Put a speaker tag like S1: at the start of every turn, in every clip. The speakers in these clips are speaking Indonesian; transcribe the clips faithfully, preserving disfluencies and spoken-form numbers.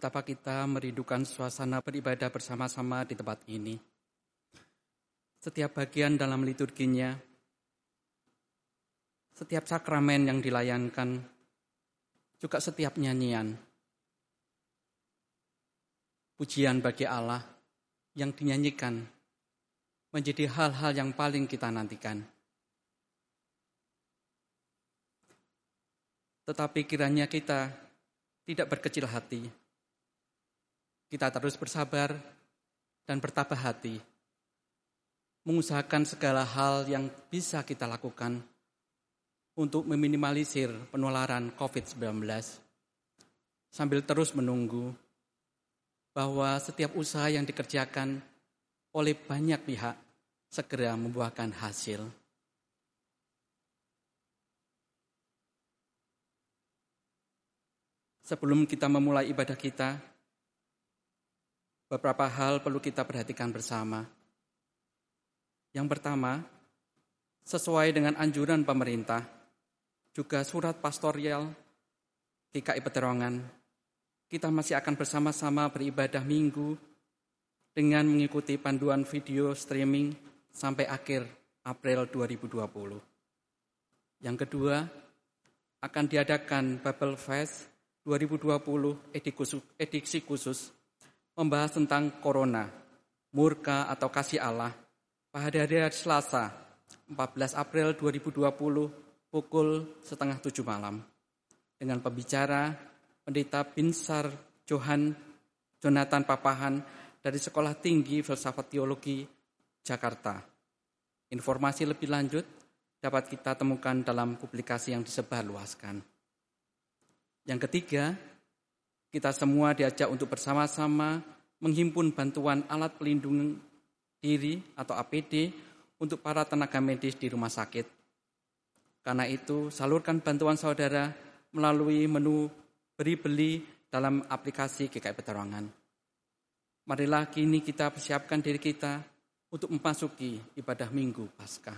S1: Betapa kita merindukan suasana beribadah bersama-sama di tempat ini. Setiap bagian dalam liturginya, setiap sakramen yang dilayankan, juga setiap nyanyian. Pujian bagi Allah yang dinyanyikan menjadi hal-hal yang paling kita nantikan. Tetapi kiranya kita tidak berkecil hati. Kita terus bersabar dan bertabah hati, mengusahakan segala hal yang bisa kita lakukan untuk meminimalisir penularan covid sembilan belas, sambil terus menunggu bahwa setiap usaha yang dikerjakan oleh banyak pihak segera membuahkan hasil. Sebelum kita memulai ibadah kita, beberapa hal perlu kita perhatikan bersama. Yang pertama, sesuai dengan anjuran pemerintah, juga surat pastorial G K I Peterongan, kita masih akan bersama-sama beribadah minggu dengan mengikuti panduan video streaming sampai akhir April dua ribu dua puluh. Yang kedua, akan diadakan Bible Fest dua ribu dua puluh edisi khusus membahas tentang Corona, murka atau kasih Allah pada hari Selasa empat belas April dua ribu dua puluh pukul setengah tujuh malam dengan pembicara Pendeta Binsar Johan Jonathan Papahan dari Sekolah Tinggi Filsafat Teologi Jakarta. Informasi lebih lanjut dapat kita temukan dalam publikasi yang disebarluaskan. Yang ketiga, kita semua diajak untuk bersama-sama menghimpun bantuan alat pelindung diri atau A P D untuk para tenaga medis di rumah sakit. Karena itu, salurkan bantuan saudara melalui menu beri-beli dalam aplikasi G K I Peterongan. Marilah kini kita persiapkan diri kita untuk memasuki ibadah Minggu Paskah.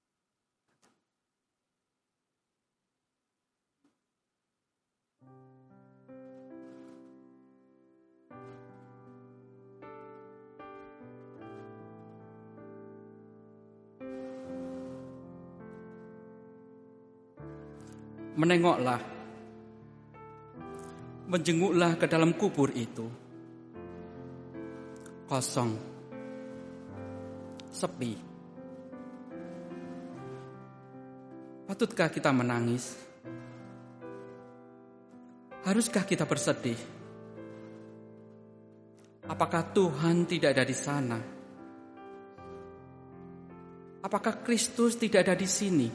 S1: Menengoklah, menjenguklah ke dalam kubur itu. Kosong, sepi. Patutkah kita menangis? Haruskah kita bersedih? Apakah Tuhan tidak ada di sana? Apakah Kristus tidak ada di sini?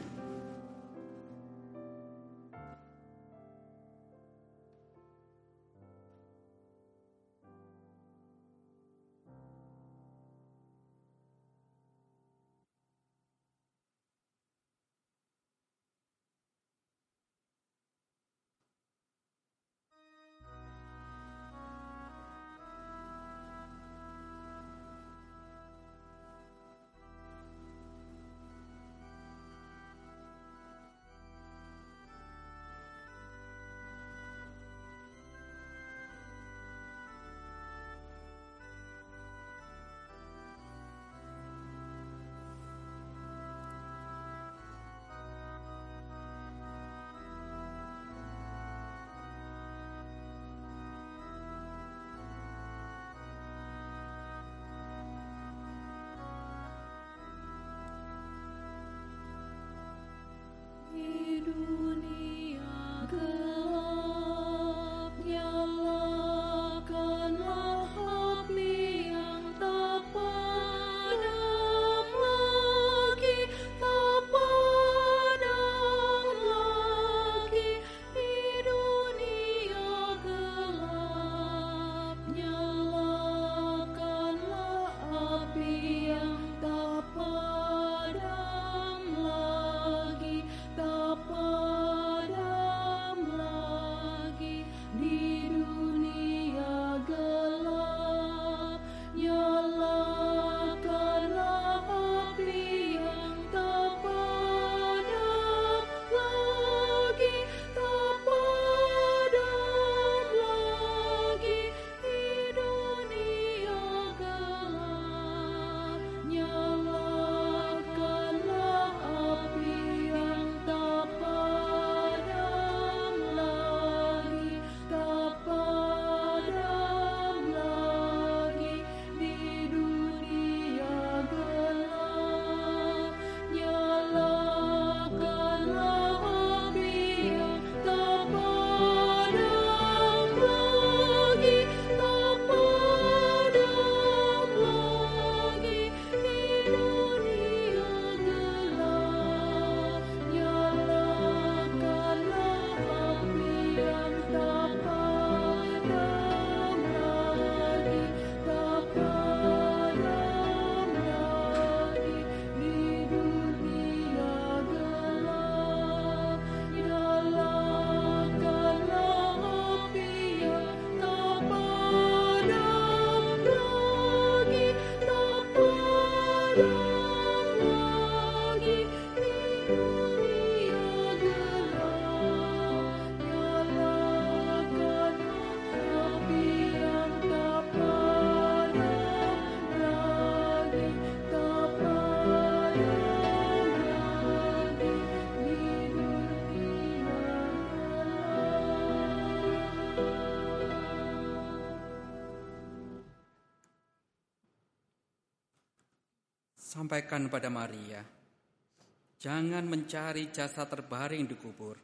S1: sampaikan pada Maria, jangan mencari jasad terbaring di kubur.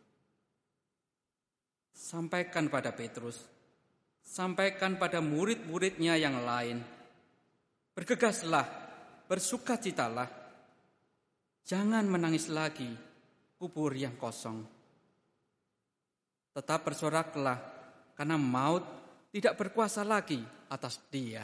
S1: Sampaikan pada Petrus, sampaikan pada murid-muridnya yang lain, bergegaslah, bersukacitalah, jangan menangis lagi kubur yang kosong. Tetap bersoraklah, karena maut tidak berkuasa lagi atas dia.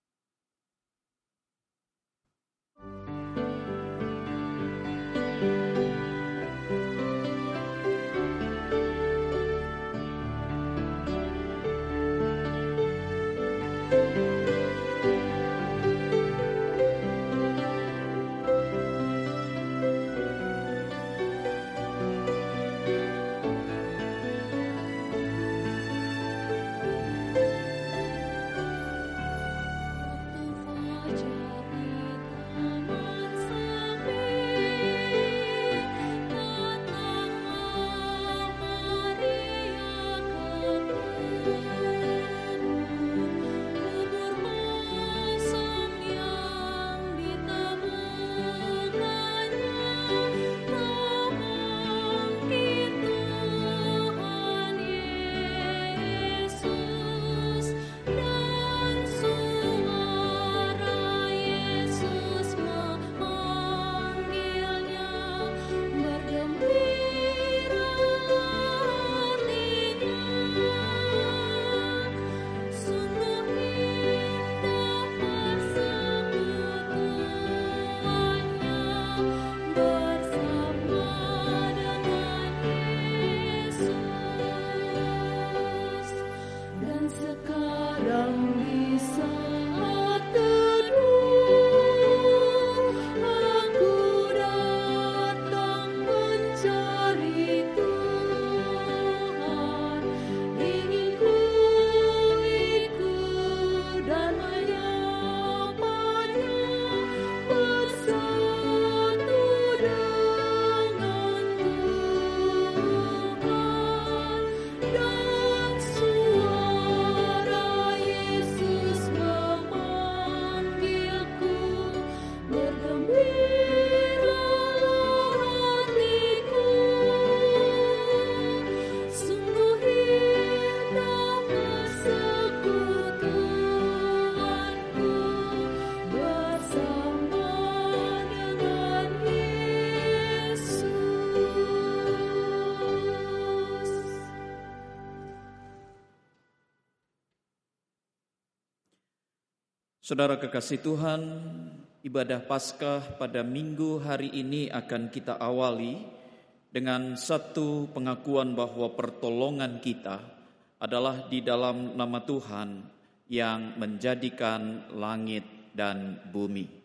S2: Saudara kekasih Tuhan, ibadah Paskah pada minggu hari ini akan kita awali dengan satu pengakuan bahwa pertolongan kita adalah di dalam nama Tuhan yang menjadikan langit dan bumi.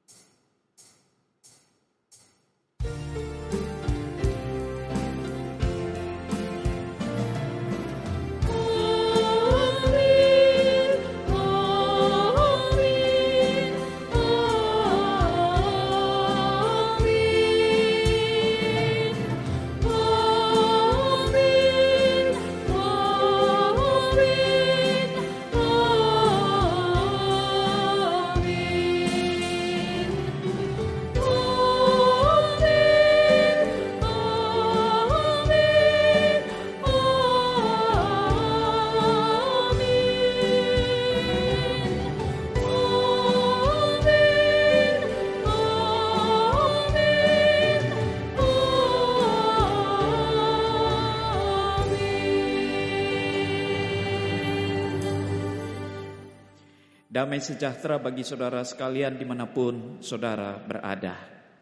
S2: Damai sejahtera bagi saudara sekalian dimanapun saudara berada.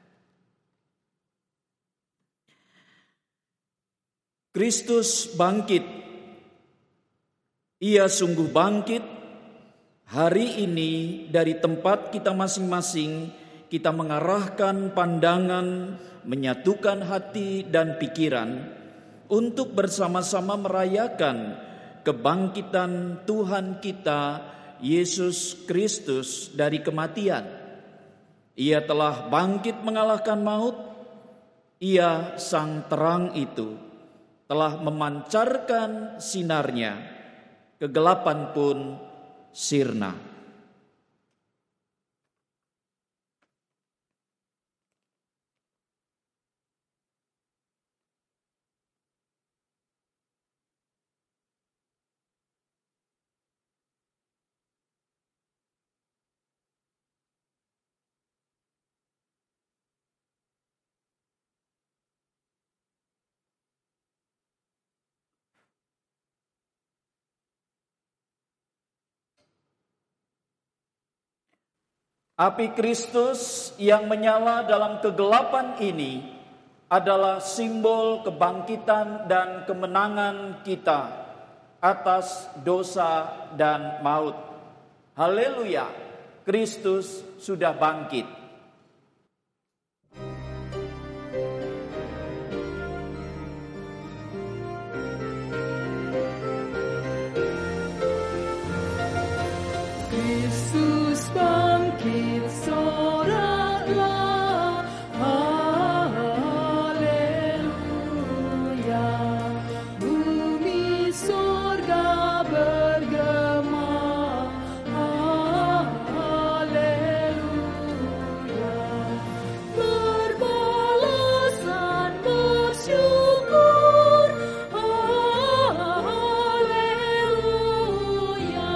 S2: Kristus bangkit. Ia sungguh bangkit. Hari ini dari tempat kita masing-masing, kita mengarahkan pandangan, menyatukan hati dan pikiran untuk bersama-sama merayakan kebangkitan Tuhan kita Yesus Kristus dari kematian. Ia telah bangkit mengalahkan maut. Ia sang terang itu telah memancarkan sinarnya. Kegelapan pun sirna. Api Kristus yang menyala dalam kegelapan ini adalah simbol kebangkitan dan kemenangan kita atas dosa dan maut. Haleluya, Kristus sudah bangkit.
S3: Kristus bangkit, soraklah, haleluya. Bumi surga bergema, haleluya. Berbalasan bersyukur, haleluya.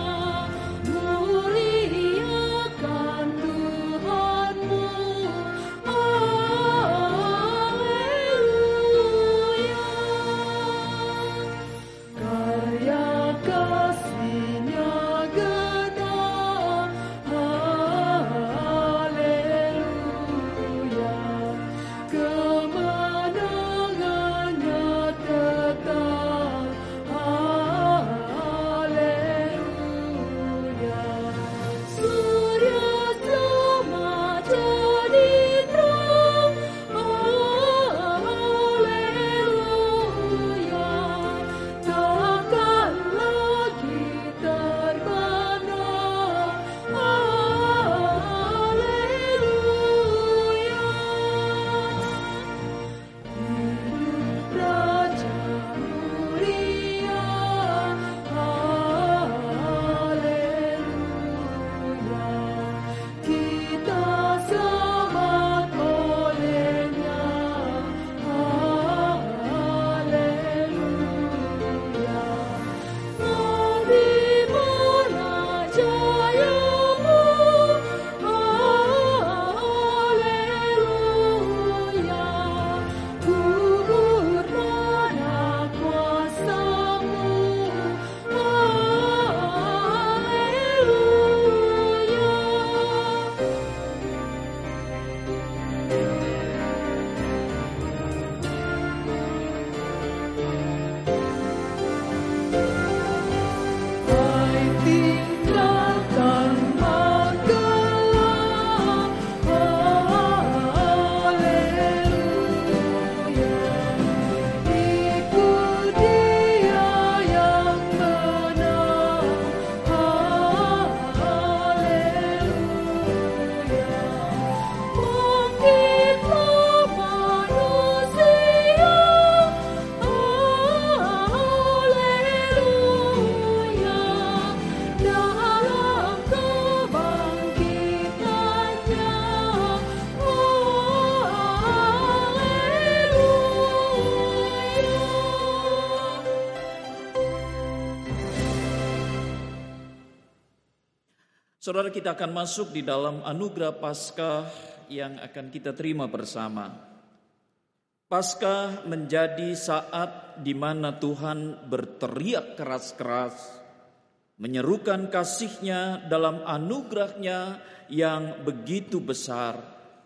S3: Muliakan Tuhanmu, haleluya. Karya kasih-Nya genap, haleluya. Kemenangannya tetap, haleluya. Surya selamat jadi terang, haleluya. Takkan lagi terbenam, haleluya. Hidup Raja mulia, haleluya. Kita selamat oleh-Nya, haleluya. Di mana jayamu, haleluya. Gugur mana kuasa-Mu, haleluya. Hai tinggalkan magelang, haleluya. Ikut Dia yang menang, haleluya. Bangkitlah manusia, haleluya. Dalam kebangkitannya, haleluya.
S2: Saudara, kita akan masuk di dalam anugerah Paskah yang akan kita terima bersama. Paskah menjadi saat di mana Tuhan berteriak keras-keras, menyerukan kasih-Nya dalam anugerah-Nya yang begitu besar.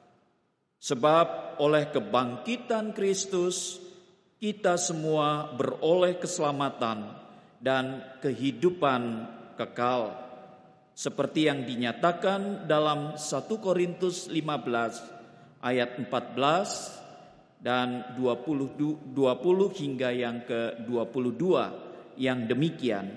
S2: Sebab oleh kebangkitan Kristus, kita semua beroleh keselamatan dan kehidupan kekal. Seperti yang dinyatakan dalam satu Korintus lima belas ayat empat belas dan dua puluh hingga yang ke dua puluh dua yang demikian.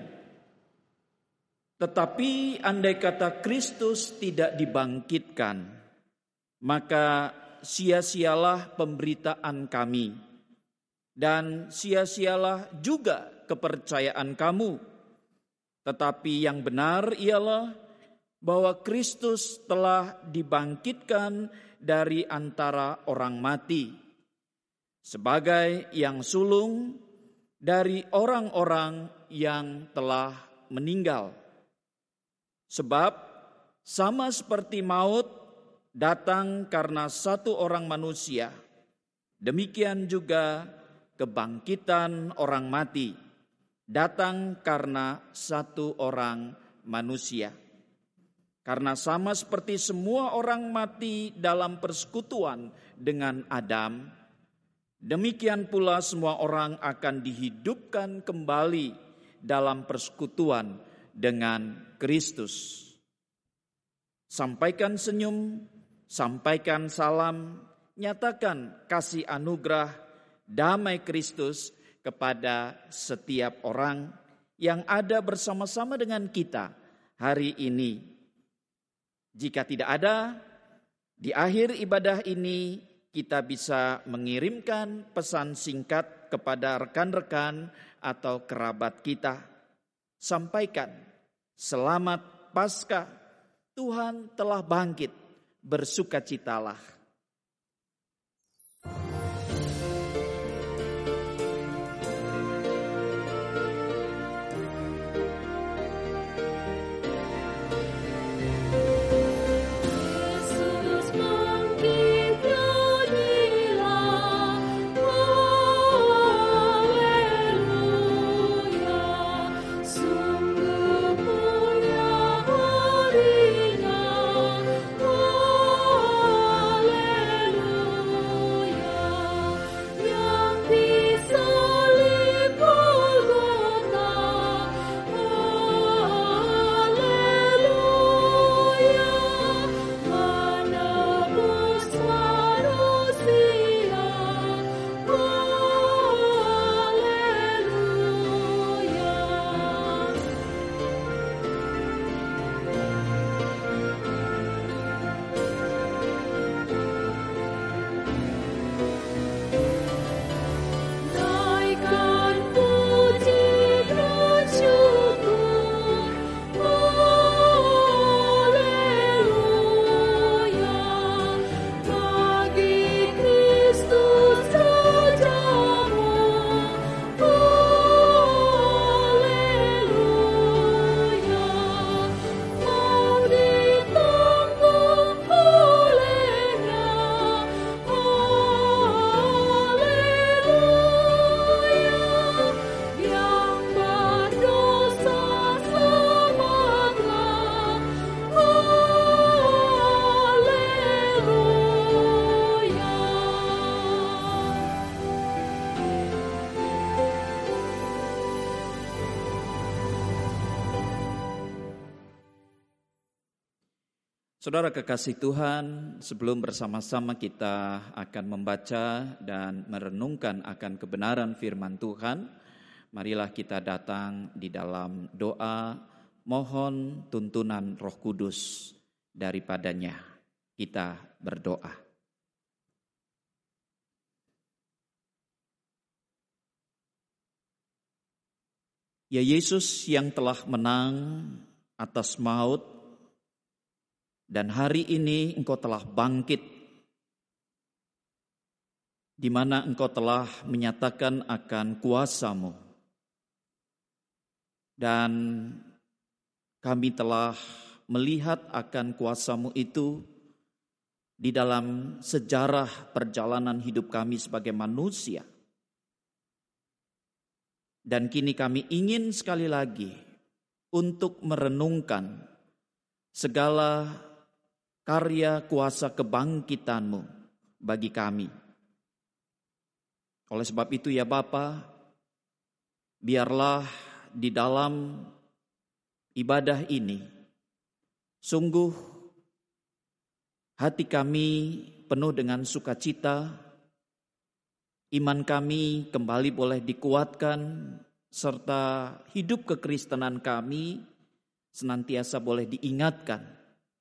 S2: Tetapi andai kata Kristus tidak dibangkitkan, maka sia-sialah pemberitaan kami, dan sia-sialah juga kepercayaan kamu. Tetapi yang benar ialah bahwa Kristus telah dibangkitkan dari antara orang mati, sebagai yang sulung dari orang-orang yang telah meninggal. Sebab sama seperti maut datang karena satu orang manusia, demikian juga kebangkitan orang mati datang karena satu orang manusia. Karena sama seperti semua orang mati dalam persekutuan dengan Adam, demikian pula semua orang akan dihidupkan kembali dalam persekutuan dengan Kristus. Sampaikan senyum, sampaikan salam, nyatakan kasih anugerah damai Kristus kepada setiap orang yang ada bersama-sama dengan kita hari ini. Jika tidak ada, di akhir ibadah ini kita bisa mengirimkan pesan singkat kepada rekan-rekan atau kerabat kita. Sampaikan, selamat Paskah, Tuhan telah bangkit, bersukacitalah.
S3: Yesus bangkit, nyanyilah, haleluya. Sungguh mulia harinya, haleluya. Yang disalib Golgota, haleluya. Menebus manusia, haleluya. Naikkan puji dan syukur, haleluya. Bagi Kristus Rajamu, haleluya. Mau ditanggung olehnya, haleluya. Yang berdosa selamatlah, haleluya.
S2: Saudara kekasih Tuhan, sebelum bersama-sama kita akan membaca dan merenungkan akan kebenaran firman Tuhan, marilah kita datang di dalam doa, mohon tuntunan Roh Kudus daripadanya. Kita berdoa. Ya Yesus yang telah menang atas maut, dan hari ini Engkau telah bangkit, di mana Engkau telah menyatakan akan kuasa-Mu. Dan kami telah melihat akan kuasa-Mu itu di dalam sejarah perjalanan hidup kami sebagai manusia. Dan kini kami ingin sekali lagi untuk merenungkan segala karya kuasa kebangkitan-Mu bagi kami. Oleh sebab itu ya Bapa, biarlah di dalam ibadah ini sungguh hati kami penuh dengan sukacita, iman kami kembali boleh dikuatkan, serta hidup kekristenan kami senantiasa boleh diingatkan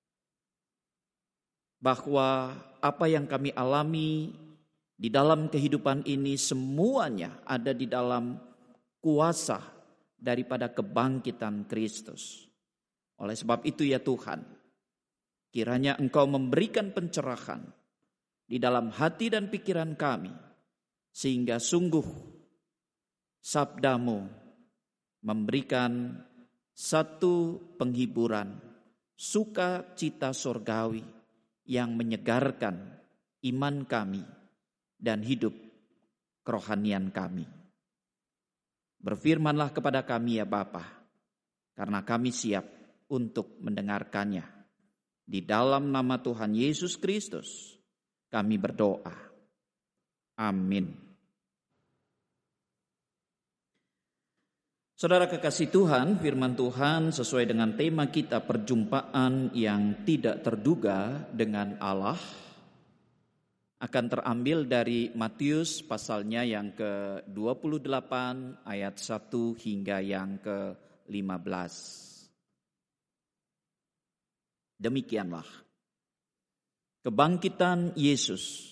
S2: bahwa apa yang kami alami di dalam kehidupan ini semuanya ada di dalam kuasa daripada kebangkitan Kristus. Oleh sebab itu ya Tuhan, kiranya Engkau memberikan pencerahan di dalam hati dan pikiran kami, sehingga sungguh sabda-Mu memberikan satu penghiburan, sukacita sorgawi yang menyegarkan iman kami dan hidup kerohanian kami. Berfirmanlah kepada kami ya Bapa, karena kami siap untuk mendengarkannya. Di dalam nama Tuhan Yesus Kristus kami berdoa. Amin. Saudara kekasih Tuhan, firman Tuhan sesuai dengan tema kita, perjumpaan yang tidak terduga dengan Allah, akan terambil dari Matius pasalnya yang ke dua puluh delapan ayat satu hingga yang ke lima belas. Demikianlah kebangkitan Yesus.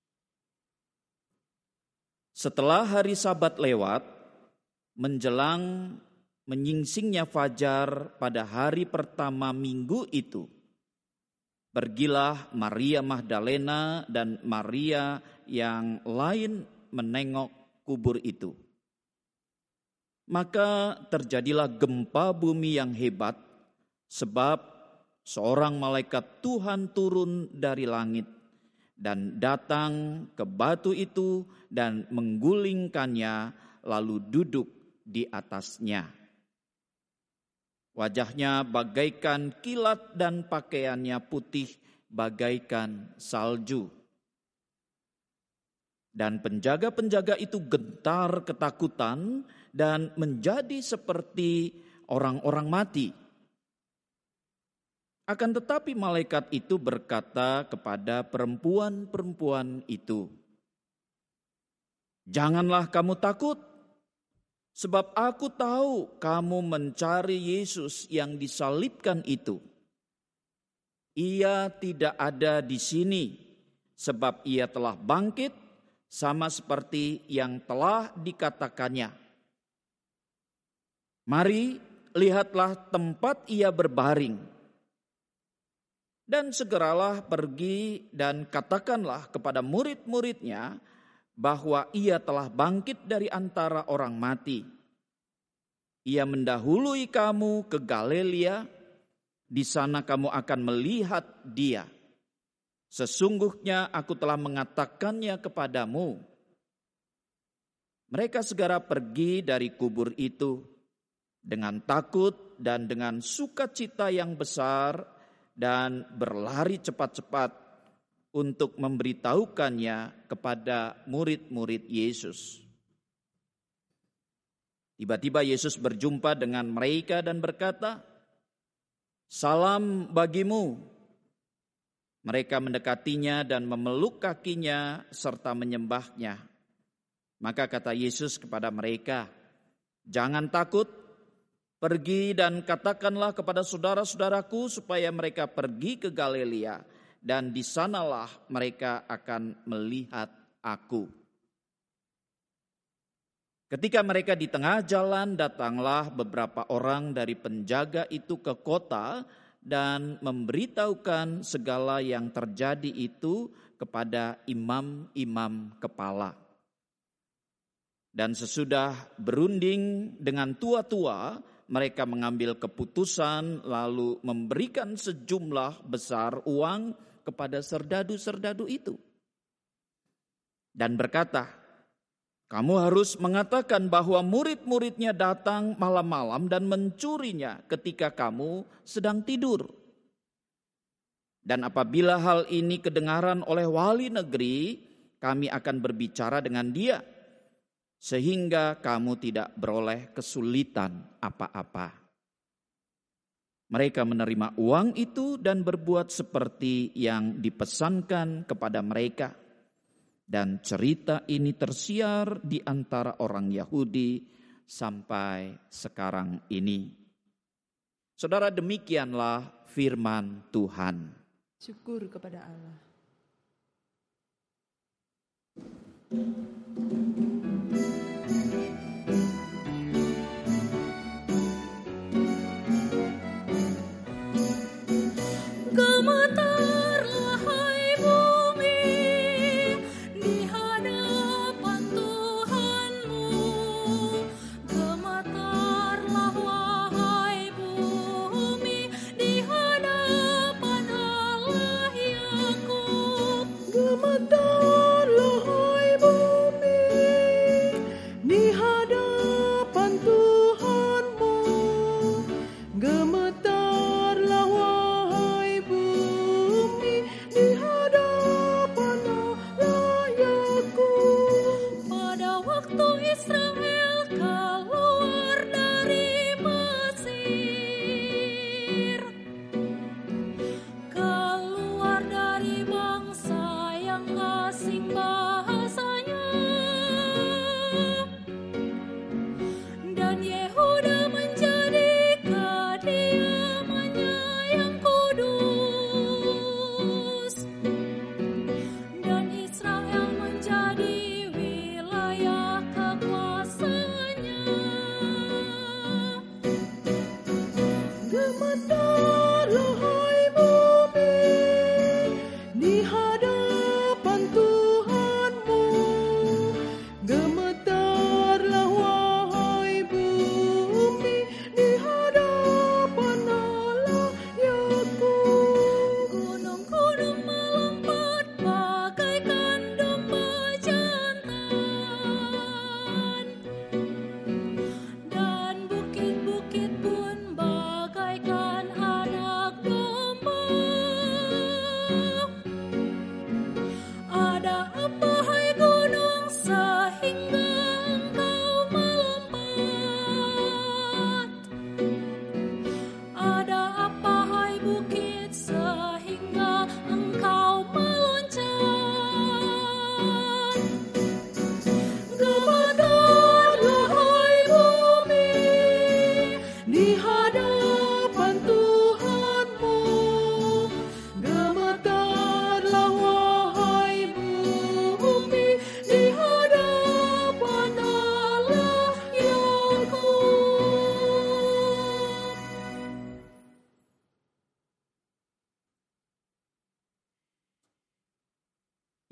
S2: Setelah hari Sabat lewat, menjelang menyingsingnya fajar pada hari pertama minggu itu, pergilah Maria Magdalena dan Maria yang lain menengok kubur itu. Maka terjadilah gempa bumi yang hebat, sebab seorang malaikat Tuhan turun dari langit dan datang ke batu itu dan menggulingkannya, lalu duduk di atasnya. Wajahnya bagaikan kilat dan pakaiannya putih bagaikan salju. Dan penjaga-penjaga itu gentar ketakutan dan menjadi seperti orang-orang mati. Akan tetapi malaikat itu berkata kepada perempuan-perempuan itu, "Janganlah kamu takut. Sebab aku tahu kamu mencari Yesus yang disalibkan itu. Ia tidak ada di sini, sebab ia telah bangkit sama seperti yang telah dikatakannya. Mari, lihatlah tempat ia berbaring. Dan segeralah pergi dan katakanlah kepada murid-muridnya bahwa ia telah bangkit dari antara orang mati. Ia mendahului kamu ke Galilea, di sana kamu akan melihat dia. Sesungguhnya aku telah mengatakannya kepadamu." Mereka segera pergi dari kubur itu dengan takut dan dengan sukacita yang besar dan berlari cepat-cepat untuk memberitahukannya kepada murid-murid Yesus. Tiba-tiba Yesus berjumpa dengan mereka dan berkata, "Salam bagimu." Mereka mendekatinya dan memeluk kakinya serta menyembahnya. Maka kata Yesus kepada mereka, "Jangan takut, pergi dan katakanlah kepada saudara-saudaraku supaya mereka pergi ke Galilea, dan di sanalah mereka akan melihat aku." Ketika mereka di tengah jalan, datanglah beberapa orang dari penjaga itu ke kota dan memberitahukan segala yang terjadi itu kepada imam-imam kepala. Dan sesudah berunding dengan tua-tua, mereka mengambil keputusan lalu memberikan sejumlah besar uang kepada serdadu-serdadu itu. Dan berkata, "Kamu harus mengatakan bahwa murid-muridnya datang malam-malam dan mencurinya ketika kamu sedang tidur. Dan apabila hal ini kedengaran oleh wali negeri, kami akan berbicara dengan dia, sehingga kamu tidak beroleh kesulitan apa-apa." Mereka menerima uang itu dan berbuat seperti yang dipesankan kepada mereka. Dan cerita ini tersiar di antara orang Yahudi sampai sekarang ini. Saudara, demikianlah firman Tuhan.
S3: Syukur kepada Allah. Gemetarlah hai bumi di hadapan Tuhanmu. Gemetarlah wahai bumi di hadapan Allah Yakub. Gemetarlah hai bumi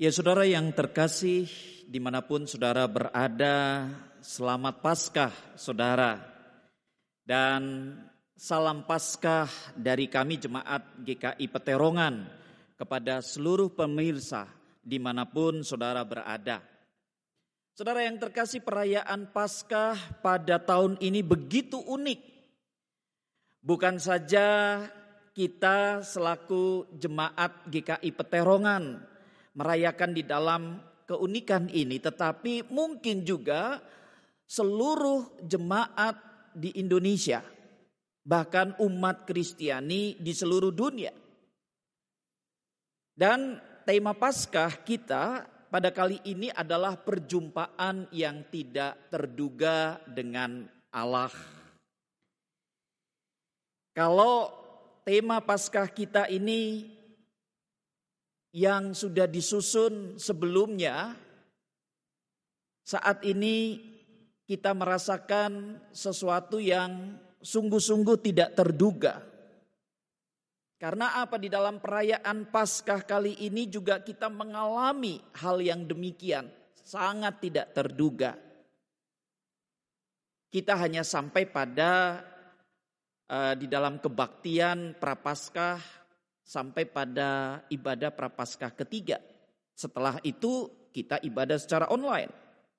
S2: Ya saudara yang terkasih, dimanapun saudara berada, selamat Paskah saudara. Dan salam Paskah dari kami Jemaat G K I Peterongan kepada seluruh pemirsa dimanapun saudara berada. Saudara yang terkasih, perayaan Paskah pada tahun ini begitu unik. Bukan saja kita selaku Jemaat G K I Peterongan merayakan di dalam keunikan ini, tetapi mungkin juga seluruh jemaat di Indonesia, bahkan umat Kristiani di seluruh dunia. Dan tema Paskah kita pada kali ini adalah perjumpaan yang tidak terduga dengan Allah. Kalau tema Paskah kita ini yang sudah disusun sebelumnya, saat ini kita merasakan sesuatu yang sungguh-sungguh tidak terduga. Karena apa? Di dalam perayaan Paskah kali ini juga kita mengalami hal yang demikian, sangat tidak terduga. Kita hanya sampai pada uh, di dalam kebaktian Prapaskah, sampai pada ibadah Prapaskah ketiga. Setelah itu kita ibadah secara online.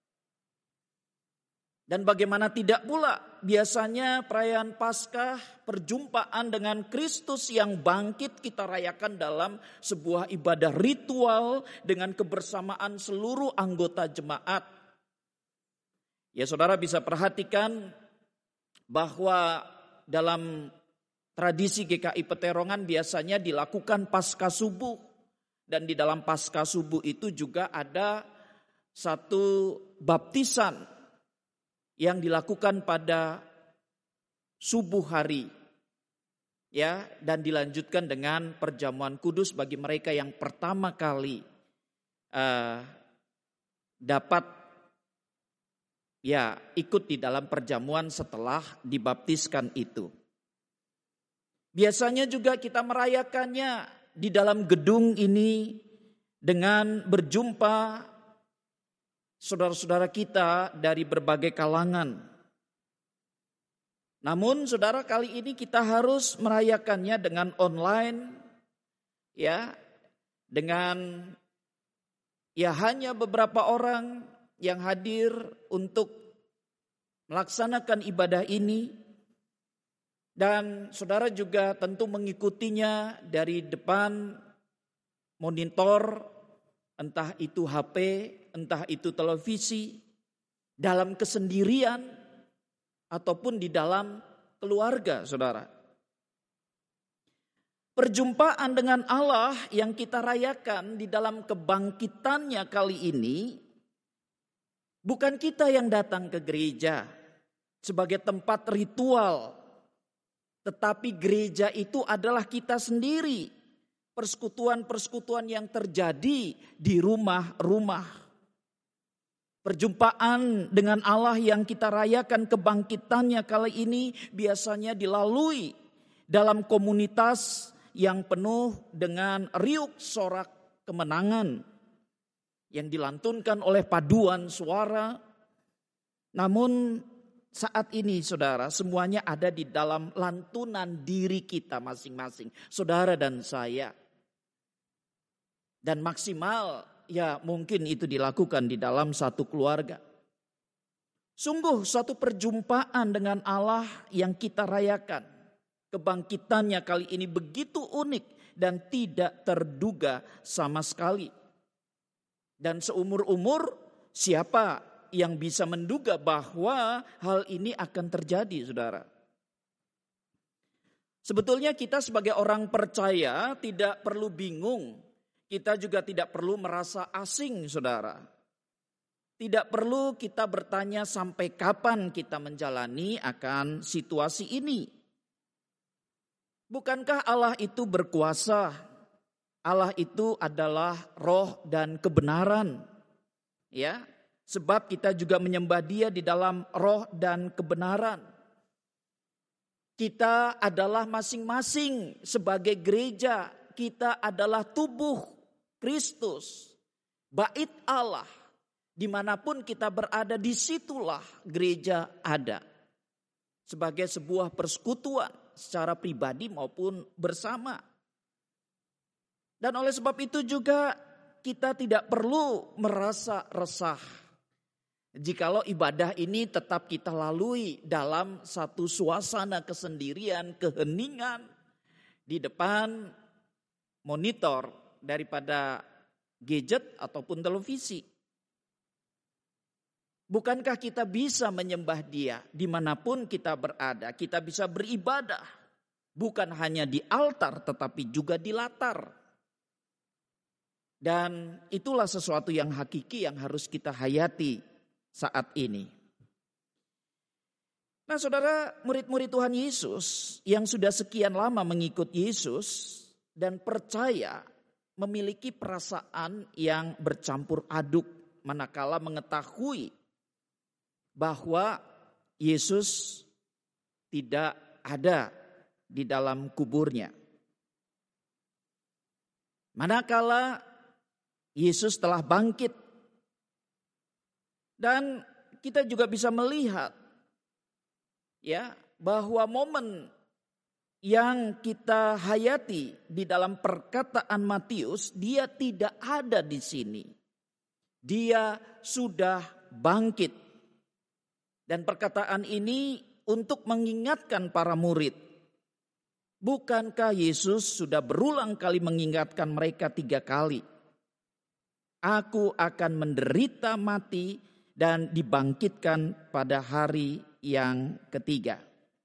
S2: Dan bagaimana tidak pula, biasanya perayaan Paskah, perjumpaan dengan Kristus yang bangkit kita rayakan dalam sebuah ibadah ritual dengan kebersamaan seluruh anggota jemaat. Ya saudara bisa perhatikan bahwa dalam tradisi G K I Peterongan biasanya dilakukan pasca subuh. Dan di dalam pasca subuh itu juga ada satu baptisan yang dilakukan pada subuh hari. Ya, dan dilanjutkan dengan perjamuan kudus bagi mereka yang pertama kali uh, dapat ya ikut di dalam perjamuan setelah dibaptiskan itu. Biasanya juga kita merayakannya di dalam gedung ini dengan berjumpa saudara-saudara kita dari berbagai kalangan. Namun saudara, kali ini kita harus merayakannya dengan online, ya, dengan ya hanya beberapa orang yang hadir untuk melaksanakan ibadah ini. Dan saudara juga tentu mengikutinya dari depan monitor, entah itu H P, entah itu televisi, dalam kesendirian ataupun di dalam keluarga saudara. Perjumpaan dengan Allah yang kita rayakan di dalam kebangkitannya kali ini, bukan kita yang datang ke gereja sebagai tempat ritual, tetapi gereja itu adalah kita sendiri. Persekutuan-persekutuan yang terjadi di rumah-rumah. Perjumpaan dengan Allah yang kita rayakan kebangkitannya kali ini biasanya dilalui dalam komunitas yang penuh dengan riuk sorak kemenangan yang dilantunkan oleh paduan suara. Namun saat ini saudara, semuanya ada di dalam lantunan diri kita masing-masing, saudara dan saya. Dan maksimal ya mungkin itu dilakukan di dalam satu keluarga. Sungguh suatu perjumpaan dengan Allah yang kita rayakan. Kebangkitannya kali ini begitu unik dan tidak terduga sama sekali. Dan seumur-umur siapa yang bisa menduga bahwa hal ini akan terjadi, saudara. Sebetulnya kita sebagai orang percaya tidak perlu bingung. Kita juga tidak perlu merasa asing, saudara. Tidak perlu kita bertanya sampai kapan kita menjalani akan situasi ini. Bukankah Allah itu berkuasa? Allah itu adalah roh dan kebenaran. Ya, sebab kita juga menyembah Dia di dalam roh dan kebenaran. Kita adalah masing-masing sebagai gereja, kita adalah tubuh Kristus Bait Allah, dimanapun kita berada, disitulah gereja ada. Sebagai sebuah persekutuan secara pribadi maupun bersama. Dan oleh sebab itu juga kita tidak perlu merasa resah jikalau ibadah ini tetap kita lalui dalam satu suasana kesendirian, keheningan di depan monitor daripada gadget ataupun televisi. Bukankah kita bisa menyembah Dia dimanapun kita berada? Kita bisa beribadah bukan hanya di altar tetapi juga di latar. Dan itulah sesuatu yang hakiki yang harus kita hayati saat ini. Nah saudara, murid-murid Tuhan Yesus yang sudah sekian lama mengikut Yesus dan percaya memiliki perasaan yang bercampur aduk manakala mengetahui bahwa Yesus tidak ada di dalam kuburnya. Manakala Yesus telah bangkit. Dan kita juga bisa melihat ya bahwa momen yang kita hayati di dalam perkataan Matius, dia tidak ada di sini. Dia sudah bangkit. Dan perkataan ini untuk mengingatkan para murid. Bukankah Yesus sudah berulang kali mengingatkan mereka tiga kali? Aku akan menderita mati dan dibangkitkan pada hari yang ketiga.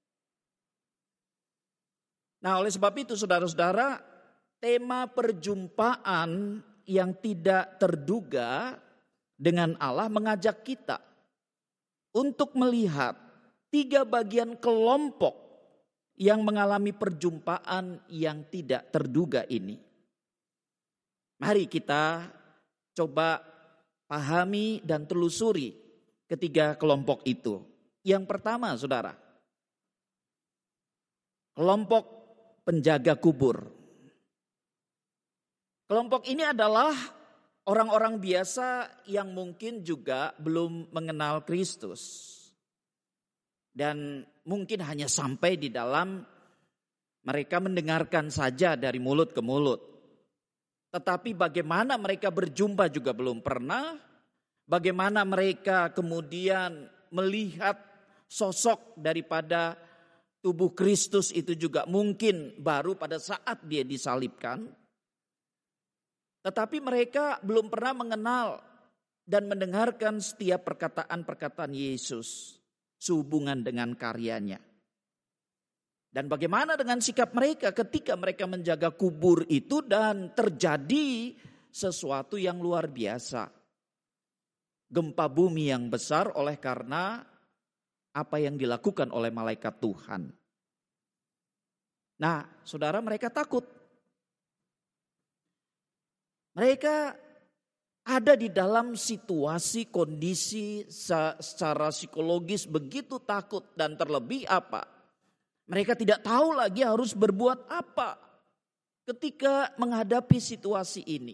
S2: Nah oleh sebab itu saudara-saudara, tema perjumpaan yang tidak terduga dengan Allah mengajak kita untuk melihat tiga bagian kelompok yang mengalami perjumpaan yang tidak terduga ini. Mari kita coba pahami dan telusuri ketiga kelompok itu. Yang pertama saudara, kelompok penjaga kubur. Kelompok ini adalah orang-orang biasa yang mungkin juga belum mengenal Kristus. Dan mungkin hanya sampai di dalam mereka mendengarkan saja dari mulut ke mulut. Tetapi bagaimana mereka berjumpa juga belum pernah. Bagaimana mereka kemudian melihat sosok daripada tubuh Kristus itu juga mungkin baru pada saat dia disalibkan. Tetapi mereka belum pernah mengenal dan mendengarkan setiap perkataan-perkataan Yesus sehubungan dengan karyanya. Dan bagaimana dengan sikap mereka ketika mereka menjaga kubur itu dan terjadi sesuatu yang luar biasa. Gempa bumi yang besar oleh karena apa yang dilakukan oleh malaikat Tuhan. Nah, saudara, mereka takut. Mereka ada di dalam situasi, kondisi secara psikologis begitu takut dan terlebih apa? Mereka tidak tahu lagi harus berbuat apa ketika menghadapi situasi ini.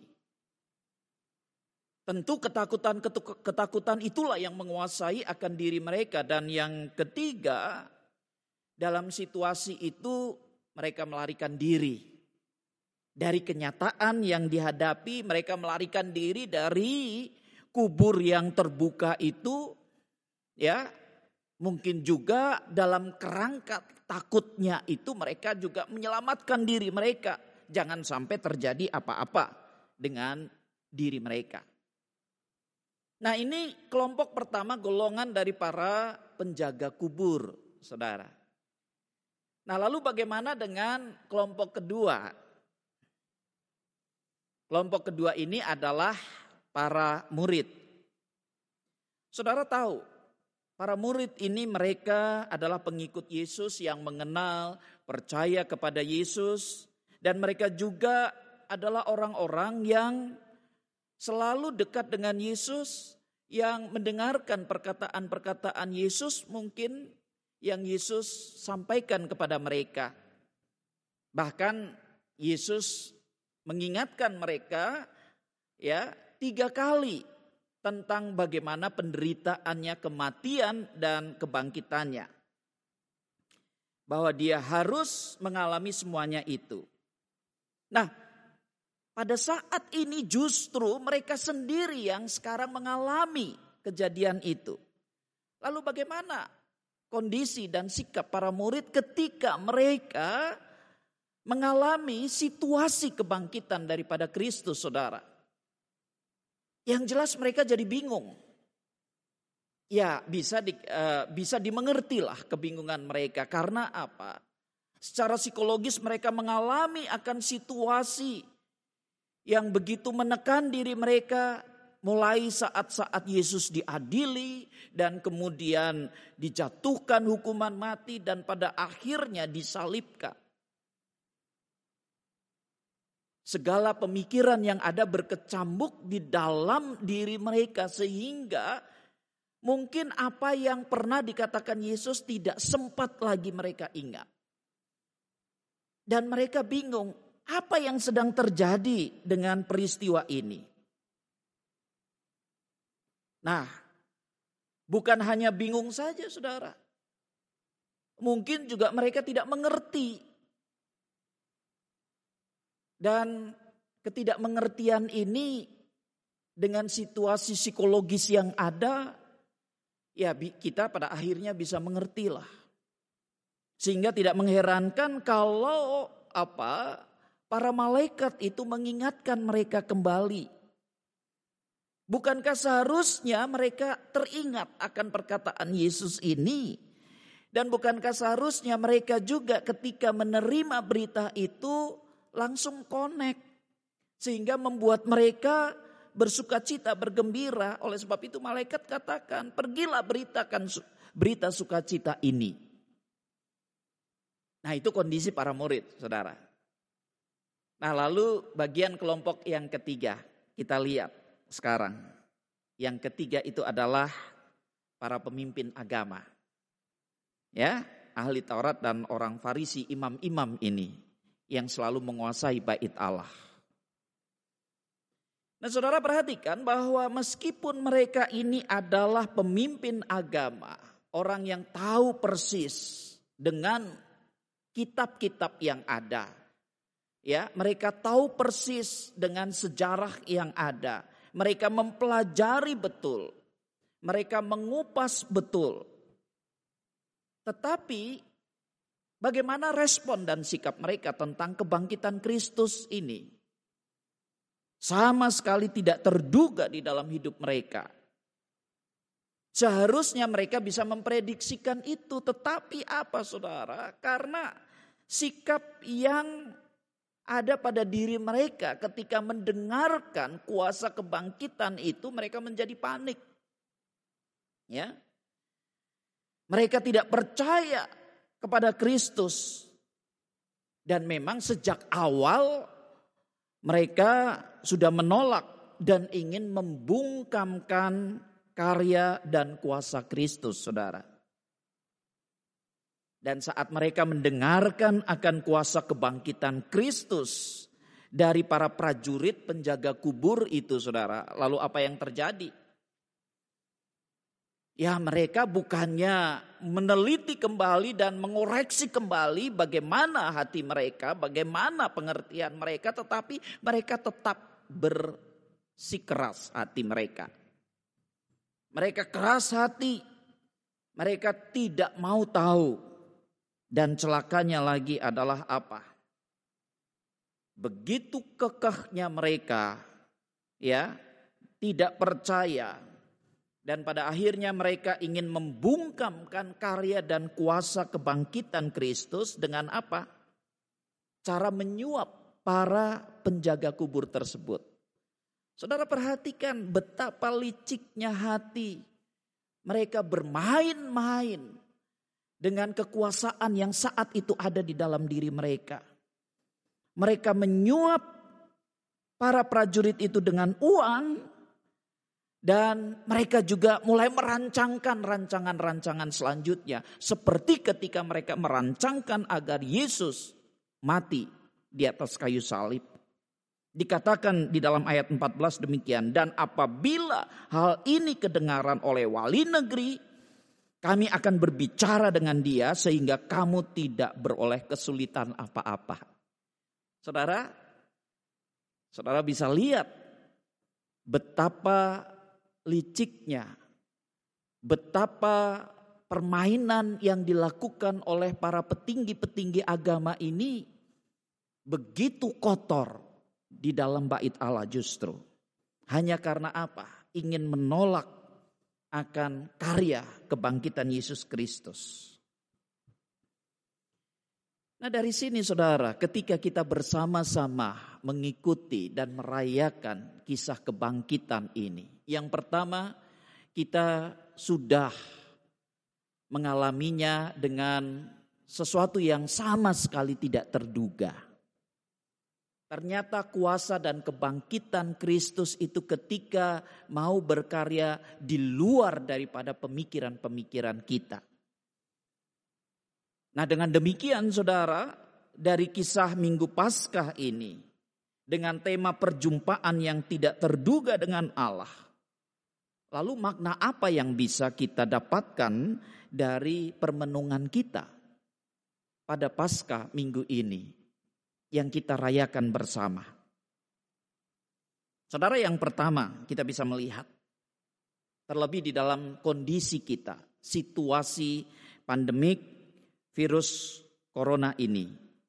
S2: Tentu ketakutan ketakutan itulah yang menguasai akan diri mereka. Dan yang ketiga, dalam situasi itu mereka melarikan diri dari kenyataan yang dihadapi. Mereka melarikan diri dari kubur yang terbuka itu, ya. Mungkin juga dalam kerangka takutnya itu mereka juga menyelamatkan diri mereka. Jangan sampai terjadi apa-apa dengan diri mereka. Nah, ini kelompok pertama, golongan dari para penjaga kubur, saudara. Nah, lalu bagaimana dengan kelompok kedua? Kelompok kedua ini adalah para murid. Saudara tahu, para murid ini mereka adalah pengikut Yesus yang mengenal, percaya kepada Yesus. Dan mereka juga adalah orang-orang yang selalu dekat dengan Yesus, yang mendengarkan perkataan-perkataan Yesus mungkin yang Yesus sampaikan kepada mereka. Bahkan Yesus mengingatkan mereka ya tiga kali tentang bagaimana penderitaannya, kematian, dan kebangkitannya. Bahwa dia harus mengalami semuanya itu. Nah, pada saat ini justru mereka sendiri yang sekarang mengalami kejadian itu. Lalu bagaimana kondisi dan sikap para murid ketika mereka mengalami situasi kebangkitan daripada Kristus, saudara? Yang jelas mereka jadi bingung. Ya, bisa di, uh, bisa dimengertilah kebingungan mereka. Karena apa? Secara psikologis mereka mengalami akan situasi yang begitu menekan diri mereka. Mulai saat-saat Yesus diadili dan kemudian dijatuhkan hukuman mati dan pada akhirnya disalibkan. Segala pemikiran yang ada berkecambuk di dalam diri mereka sehingga mungkin apa yang pernah dikatakan Yesus tidak sempat lagi mereka ingat. Dan mereka bingung apa yang sedang terjadi dengan peristiwa ini. Nah, bukan hanya bingung saja, saudara. Mungkin juga mereka tidak mengerti. Dan ketidakmengertian ini dengan situasi psikologis yang ada, ya kita pada akhirnya bisa mengertilah. Sehingga tidak mengherankan kalau apa para malaikat itu mengingatkan mereka kembali. Bukankah seharusnya mereka teringat akan perkataan Yesus ini? Dan bukankah seharusnya mereka juga ketika menerima berita itu langsung connect. Sehingga membuat mereka bersukacita, bergembira. Oleh sebab itu malaikat katakan, pergilah beritakan berita sukacita ini. Nah, itu kondisi para murid, saudara. Nah, lalu bagian kelompok yang ketiga kita lihat sekarang. Yang ketiga itu adalah para pemimpin agama. Ya, ahli Taurat dan orang Farisi, imam-imam ini yang selalu menguasai bait Allah. Nah, saudara perhatikan bahwa meskipun mereka ini adalah pemimpin agama, orang yang tahu persis dengan kitab-kitab yang ada. Ya, mereka tahu persis dengan sejarah yang ada. Mereka mempelajari betul. Mereka mengupas betul. Tetapi bagaimana respon dan sikap mereka tentang kebangkitan Kristus ini? Sama sekali tidak terduga di dalam hidup mereka. Seharusnya mereka bisa memprediksikan itu. Tetapi apa, saudara? Karena sikap yang ada pada diri mereka ketika mendengarkan kuasa kebangkitan itu, mereka menjadi panik. Ya. Mereka tidak percaya kepada Kristus. Dan memang sejak awal mereka sudah menolak dan ingin membungkamkan karya dan kuasa Kristus, saudara. Dan saat mereka mendengarkan akan kuasa kebangkitan Kristus dari para prajurit penjaga kubur itu, saudara, lalu apa yang terjadi? Ya, mereka bukannya meneliti kembali dan mengoreksi kembali bagaimana hati mereka, bagaimana pengertian mereka, tetapi mereka tetap bersikeras hati mereka. Mereka keras hati, mereka tidak mau tahu. Dan celakanya lagi adalah apa? Begitu kekehnya mereka, ya, tidak percaya. Dan pada akhirnya mereka ingin membungkamkan karya dan kuasa kebangkitan Kristus dengan apa? Cara menyuap para penjaga kubur tersebut. Saudara perhatikan betapa liciknya hati. Mereka bermain-main dengan kekuasaan yang saat itu ada di dalam diri mereka. Mereka menyuap para prajurit itu dengan uang. Dan mereka juga mulai merancangkan rancangan-rancangan selanjutnya. Seperti ketika mereka merancangkan agar Yesus mati di atas kayu salib. Dikatakan di dalam ayat empat belas demikian, dan apabila hal ini kedengaran oleh wali negeri, kami akan berbicara dengan dia sehingga kamu tidak beroleh kesulitan apa-apa. Saudara, saudara bisa lihat betapa liciknya, betapa permainan yang dilakukan oleh para petinggi-petinggi agama ini begitu kotor di dalam bait Allah justru. Hanya karena apa? Ingin menolak akan karya kebangkitan Yesus Kristus. Nah dari sini saudara, ketika kita bersama-sama mengikuti dan merayakan kisah kebangkitan ini. Yang pertama, kita sudah mengalaminya dengan sesuatu yang sama sekali tidak terduga. Ternyata kuasa dan kebangkitan Kristus itu ketika mau berkarya di luar daripada pemikiran-pemikiran kita. Nah dengan demikian saudara, dari kisah Minggu Paskah ini, dengan tema perjumpaan yang tidak terduga dengan Allah, lalu makna apa yang bisa kita dapatkan dari permenungan kita pada Paskah minggu ini yang kita rayakan bersama? Saudara, yang pertama kita bisa melihat, terlebih di dalam kondisi kita, situasi pandemik virus corona ini,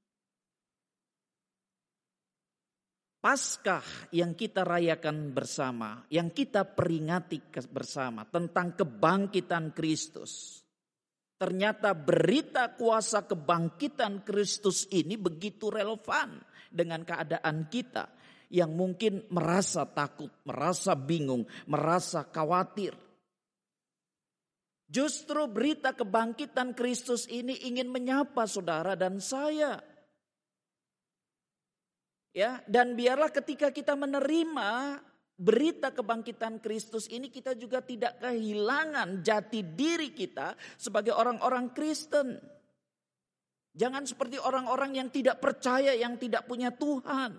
S2: Paskah yang kita rayakan bersama, yang kita peringati bersama tentang kebangkitan Kristus. Ternyata berita kuasa kebangkitan Kristus ini begitu relevan dengan keadaan kita yang mungkin merasa takut, merasa bingung, merasa khawatir. Justru berita kebangkitan Kristus ini ingin menyapa saudara dan saya. Ya, dan biarlah ketika kita menerima berita kebangkitan Kristus ini, kita juga tidak kehilangan jati diri kita sebagai orang-orang Kristen. Jangan seperti orang-orang yang tidak percaya, yang tidak punya Tuhan.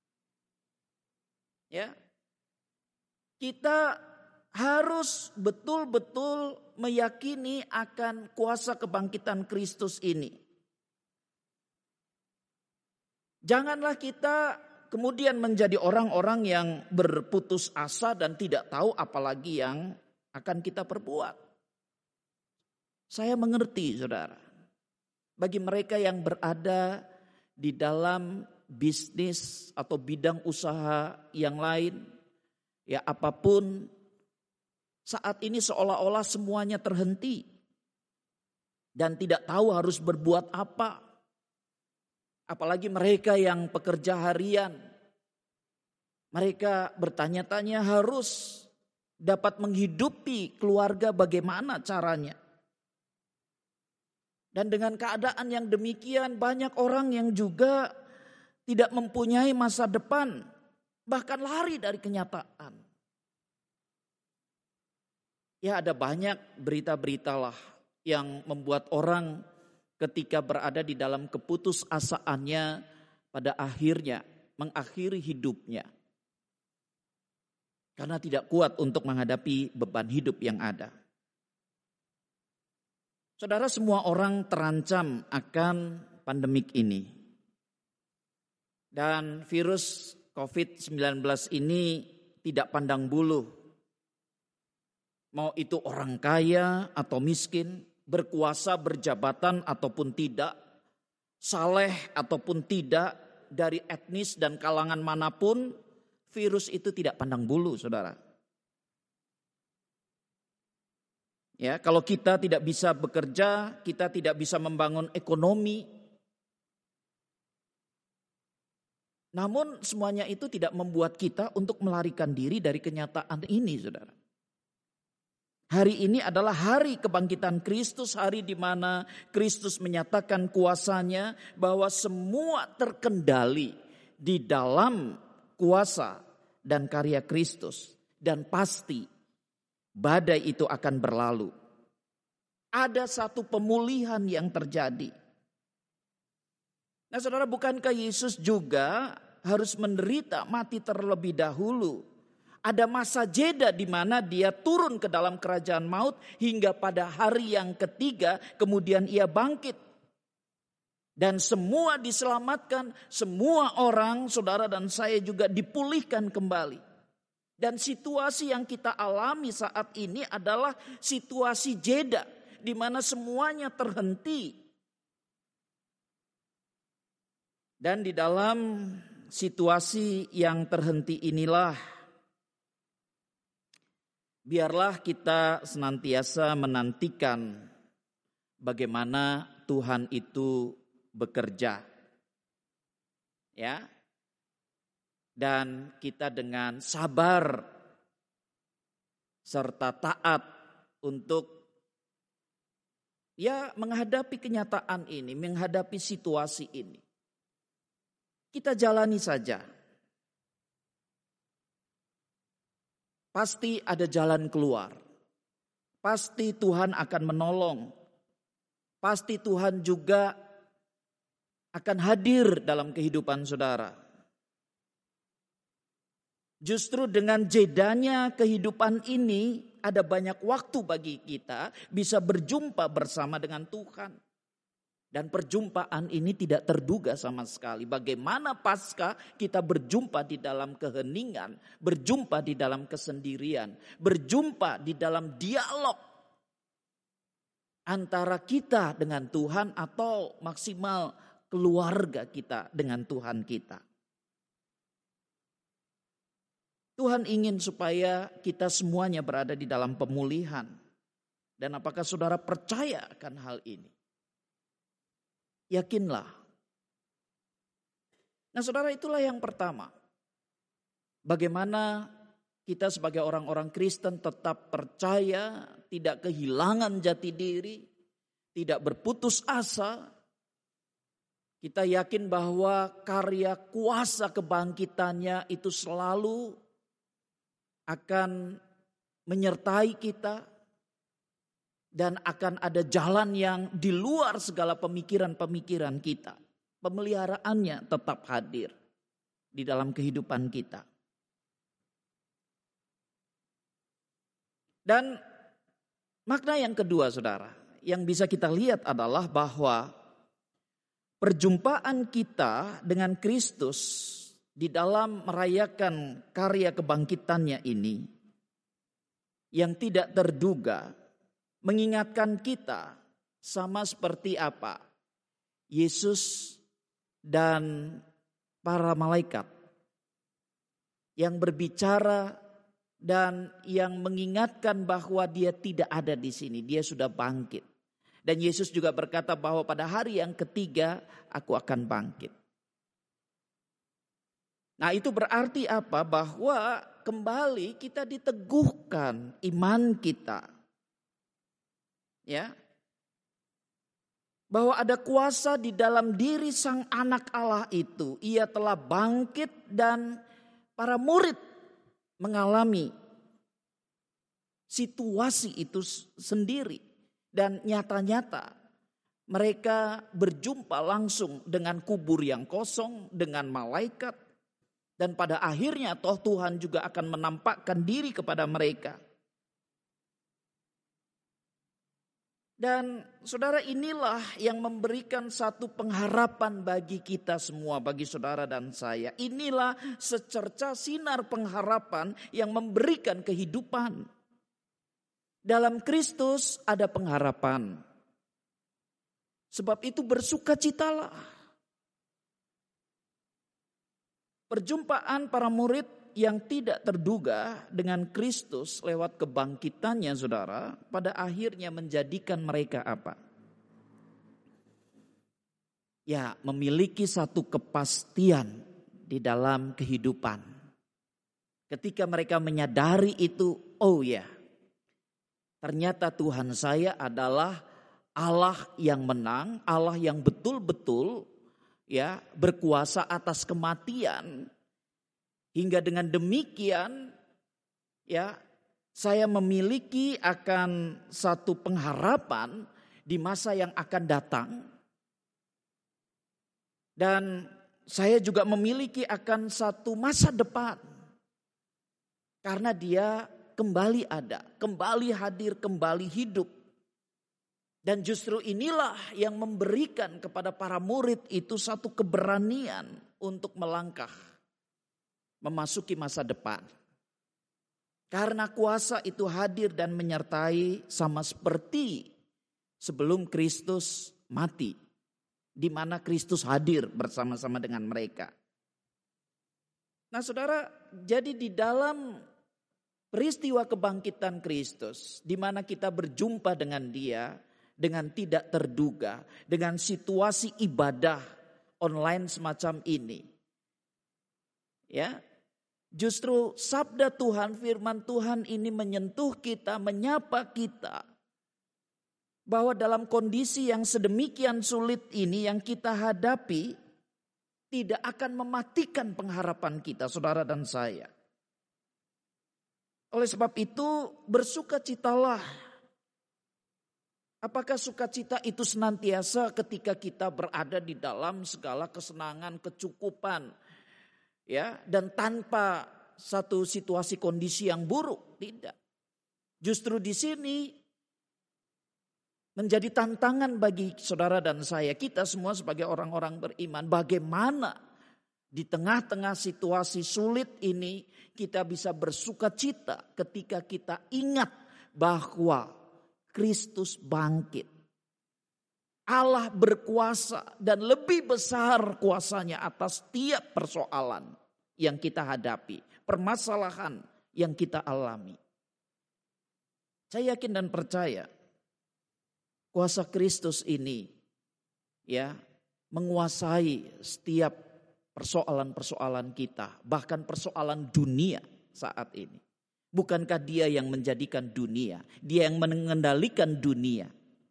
S2: Ya, kita harus betul-betul meyakini akan kuasa kebangkitan Kristus ini. Janganlah kita kemudian menjadi orang-orang yang berputus asa dan tidak tahu apalagi yang akan kita perbuat. Saya mengerti saudara, bagi mereka yang berada di dalam bisnis atau bidang usaha yang lain, ya apapun, saat ini seolah-olah semuanya terhenti dan tidak tahu harus berbuat apa. Apalagi mereka yang pekerja harian, mereka bertanya-tanya harus dapat menghidupi keluarga bagaimana caranya. Dan dengan keadaan yang demikian, banyak orang yang juga tidak mempunyai masa depan, bahkan lari dari kenyataan. Ya, ada banyak berita-berita lah yang membuat orang ketika berada di dalam keputusasaannya pada akhirnya mengakhiri hidupnya. Karena tidak kuat untuk menghadapi beban hidup yang ada. Saudara, semua orang terancam akan pandemik ini. Dan virus covid sembilan belas ini tidak pandang bulu. Mau itu orang kaya atau miskin, berkuasa, berjabatan ataupun tidak, saleh ataupun tidak, dari etnis dan kalangan manapun, virus itu tidak pandang bulu, saudara. Ya, kalau kita tidak bisa bekerja, kita tidak bisa membangun ekonomi. Namun semuanya itu tidak membuat kita untuk melarikan diri dari kenyataan ini, saudara. Hari ini adalah hari kebangkitan Kristus, hari di mana Kristus menyatakan kuasanya bahwa semua terkendali di dalam kuasa dan karya Kristus. Dan pasti badai itu akan berlalu. Ada satu pemulihan yang terjadi. Nah saudara, bukankah Yesus juga harus menderita, mati terlebih dahulu. Ada masa jeda di mana dia turun ke dalam kerajaan maut hingga pada hari yang ketiga kemudian ia bangkit. Dan semua diselamatkan, semua orang, saudara dan saya juga dipulihkan kembali. Dan situasi yang kita alami saat ini adalah situasi jeda di mana semuanya terhenti. Dan di dalam situasi yang terhenti inilah, biarlah kita senantiasa menantikan bagaimana Tuhan itu bekerja. Ya. Dan kita dengan sabar serta taat untuk ya menghadapi kenyataan ini, menghadapi situasi ini. Kita jalani saja. Pasti ada jalan keluar. Pasti Tuhan akan menolong. Pasti Tuhan juga akan hadir dalam kehidupan saudara. Justru dengan jedanya kehidupan ini ada banyak waktu bagi kita bisa berjumpa bersama dengan Tuhan. Dan perjumpaan ini tidak terduga sama sekali. Bagaimana pasca kita berjumpa di dalam keheningan, berjumpa di dalam kesendirian, berjumpa di dalam dialog antara kita dengan Tuhan atau maksimal keluarga kita dengan Tuhan kita. Tuhan ingin supaya kita semuanya berada di dalam pemulihan. Dan apakah saudara percaya akan hal ini? Yakinlah. Nah saudara, itulah yang pertama. Bagaimana kita sebagai orang-orang Kristen tetap percaya, tidak kehilangan jati diri, tidak berputus asa. Kita yakin bahwa karya kuasa kebangkitannya itu selalu akan menyertai kita dan akan ada jalan yang di luar segala pemikiran-pemikiran kita. Pemeliharaannya tetap hadir di dalam kehidupan kita. Dan makna yang kedua saudara, yang bisa kita lihat adalah bahwa perjumpaan kita dengan Kristus di dalam merayakan karya kebangkitannya ini yang tidak terduga mengingatkan kita sama seperti apa Yesus dan para malaikat yang berbicara dan yang mengingatkan bahwa dia tidak ada di sini, dia sudah bangkit. Dan Yesus juga berkata bahwa pada hari yang ketiga aku akan bangkit. Nah itu berarti apa? Bahwa kembali kita diteguhkan iman kita. Ya. Bahwa ada kuasa di dalam diri sang anak Allah itu. Ia telah bangkit dan para murid mengalami situasi itu sendiri. Dan nyata-nyata mereka berjumpa langsung dengan kubur yang kosong, dengan malaikat. Dan pada akhirnya toh Tuhan juga akan menampakkan diri kepada mereka. Dan saudara, inilah yang memberikan satu pengharapan bagi kita semua, bagi saudara dan saya. Inilah secerca sinar pengharapan yang memberikan kehidupan. Dalam Kristus ada pengharapan. Sebab itu bersukacitalah. Perjumpaan para murid yang tidak terduga dengan Kristus lewat kebangkitannya saudara, pada akhirnya menjadikan mereka apa? Ya, memiliki satu kepastian di dalam kehidupan. Ketika mereka menyadari itu, oh ya, ternyata Tuhan saya adalah Allah yang menang, Allah yang betul-betul ya berkuasa atas kematian. Hingga dengan demikian ya saya memiliki akan satu pengharapan di masa yang akan datang. Dan saya juga memiliki akan satu masa depan. Karena dia kembali ada, kembali hadir, kembali hidup. Dan justru inilah yang memberikan kepada para murid itu satu keberanian untuk melangkah, memasuki masa depan. Karena kuasa itu hadir dan menyertai sama seperti sebelum Kristus mati, di mana Kristus hadir bersama-sama dengan mereka. Nah saudara, jadi di dalam peristiwa kebangkitan Kristus, di mana kita berjumpa dengan Dia dengan tidak terduga, dengan situasi ibadah online semacam ini, ya, justru sabda Tuhan, firman Tuhan ini menyentuh kita, menyapa kita, bahwa dalam kondisi yang sedemikian sulit ini yang kita hadapi, tidak akan mematikan pengharapan kita, saudara dan saya. Oleh sebab itu, bersukacitalah. Apakah sukacita itu senantiasa ketika kita berada di dalam segala kesenangan, kecukupan, ya, dan tanpa satu situasi kondisi yang buruk? Tidak. Justru di sini menjadi tantangan bagi saudara dan saya, kita semua sebagai orang-orang beriman, bagaimana di tengah-tengah situasi sulit ini kita bisa bersukacita ketika kita ingat bahwa Kristus bangkit. Allah berkuasa dan lebih besar kuasanya atas tiap persoalan yang kita hadapi, permasalahan yang kita alami. Saya yakin dan percaya kuasa Kristus ini ya menguasai setiap persoalan-persoalan kita, bahkan persoalan dunia saat ini. Bukankah Dia yang menjadikan dunia, Dia yang mengendalikan dunia.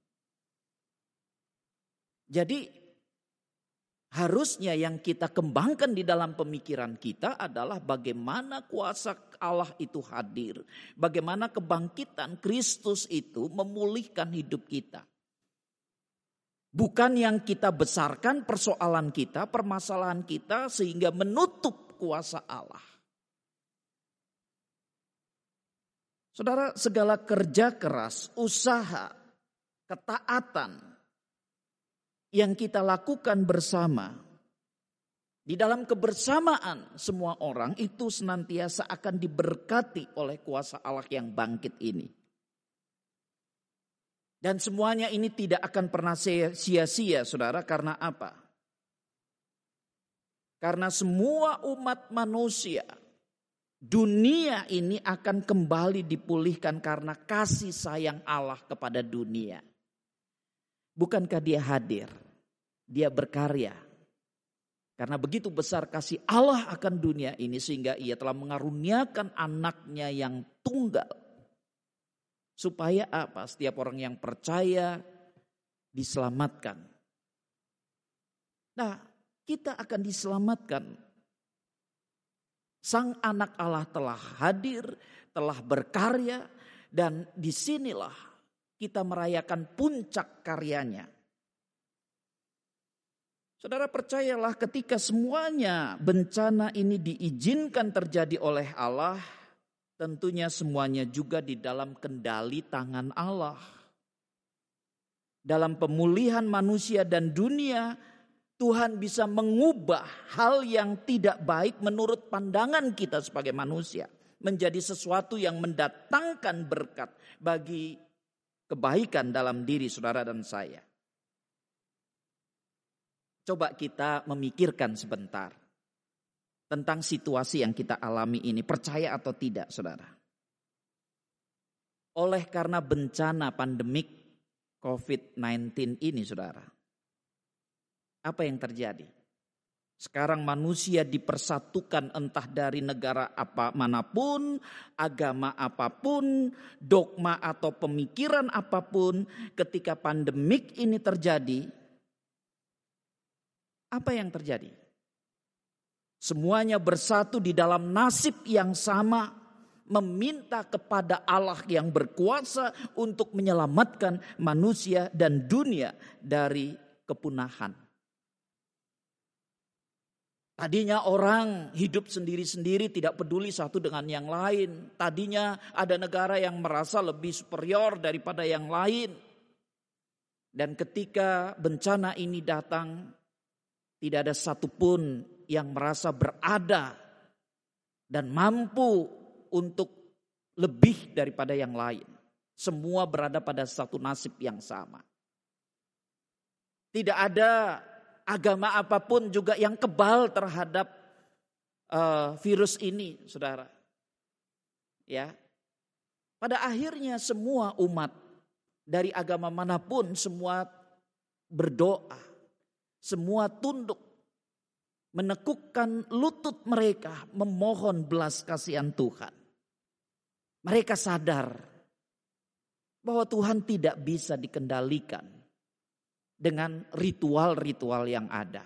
S2: Jadi harusnya yang kita kembangkan di dalam pemikiran kita adalah bagaimana kuasa Allah itu hadir. Bagaimana kebangkitan Kristus itu memulihkan hidup kita. Bukan yang kita besarkan persoalan kita, permasalahan kita sehingga menutup kuasa Allah. Saudara, segala kerja keras, usaha, ketaatan yang kita lakukan bersama, di dalam kebersamaan semua orang itu senantiasa akan diberkati oleh kuasa Allah yang bangkit ini. Dan semuanya ini tidak akan pernah sia-sia, saudara, karena apa? Karena semua umat manusia, dunia ini akan kembali dipulihkan karena kasih sayang Allah kepada dunia. Bukankah Dia hadir? Dia berkarya. Karena begitu besar kasih Allah akan dunia ini sehingga Ia telah mengaruniakan anaknya yang tunggal. Supaya apa? Setiap orang yang percaya diselamatkan. Nah, kita akan diselamatkan. Sang anak Allah telah hadir, telah berkarya, dan disinilah kita merayakan puncak karyanya. Saudara, percayalah ketika semuanya bencana ini diizinkan terjadi oleh Allah, tentunya semuanya juga di dalam kendali tangan Allah. Dalam pemulihan manusia dan dunia, Tuhan bisa mengubah hal yang tidak baik menurut pandangan kita sebagai manusia menjadi sesuatu yang mendatangkan berkat bagi kebaikan dalam diri saudara dan saya. Coba kita memikirkan sebentar tentang situasi yang kita alami ini, percaya atau tidak saudara. Oleh karena bencana pandemik covid sembilan belas ini saudara, apa yang terjadi? Sekarang manusia dipersatukan entah dari negara apa manapun, agama apapun, dogma atau pemikiran apapun. Ketika pandemik ini terjadi, apa yang terjadi? Semuanya bersatu di dalam nasib yang sama, meminta kepada Allah yang berkuasa untuk menyelamatkan manusia dan dunia dari kepunahan. Tadinya orang hidup sendiri-sendiri, tidak peduli satu dengan yang lain. Tadinya ada negara yang merasa lebih superior daripada yang lain. Dan ketika bencana ini datang, tidak ada satupun yang merasa berada dan mampu untuk lebih daripada yang lain. Semua berada pada satu nasib yang sama. Tidak ada agama apapun juga yang kebal terhadap uh, virus ini, saudara. Ya, pada akhirnya semua umat dari agama manapun semua berdoa, semua tunduk, menekukkan lutut mereka, memohon belas kasihan Tuhan. Mereka sadar bahwa Tuhan tidak bisa dikendalikan dengan ritual-ritual yang ada.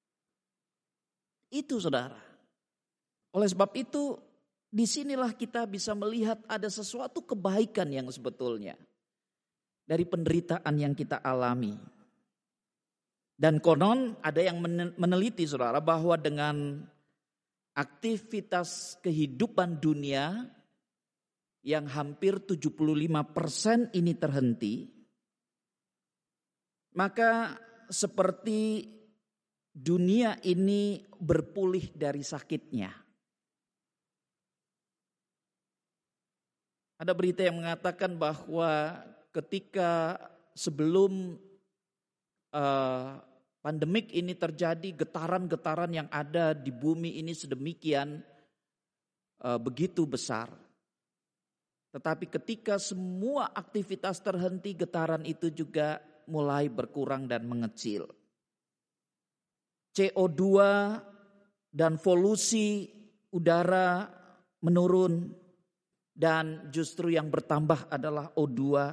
S2: Itu saudara. Oleh sebab itu, disinilah kita bisa melihat ada sesuatu kebaikan yang sebetulnya dari penderitaan yang kita alami. Dan konon ada yang meneliti saudara bahwa dengan aktivitas kehidupan dunia yang hampir tujuh puluh lima persen ini terhenti, maka seperti dunia ini berpulih dari sakitnya. Ada berita yang mengatakan bahwa ketika sebelum uh, pandemik ini terjadi, getaran-getaran yang ada di bumi ini sedemikian uh, begitu besar. Tetapi ketika semua aktivitas terhenti, getaran itu juga mulai berkurang dan mengecil. C O dua dan polusi udara menurun dan justru yang bertambah adalah O dua.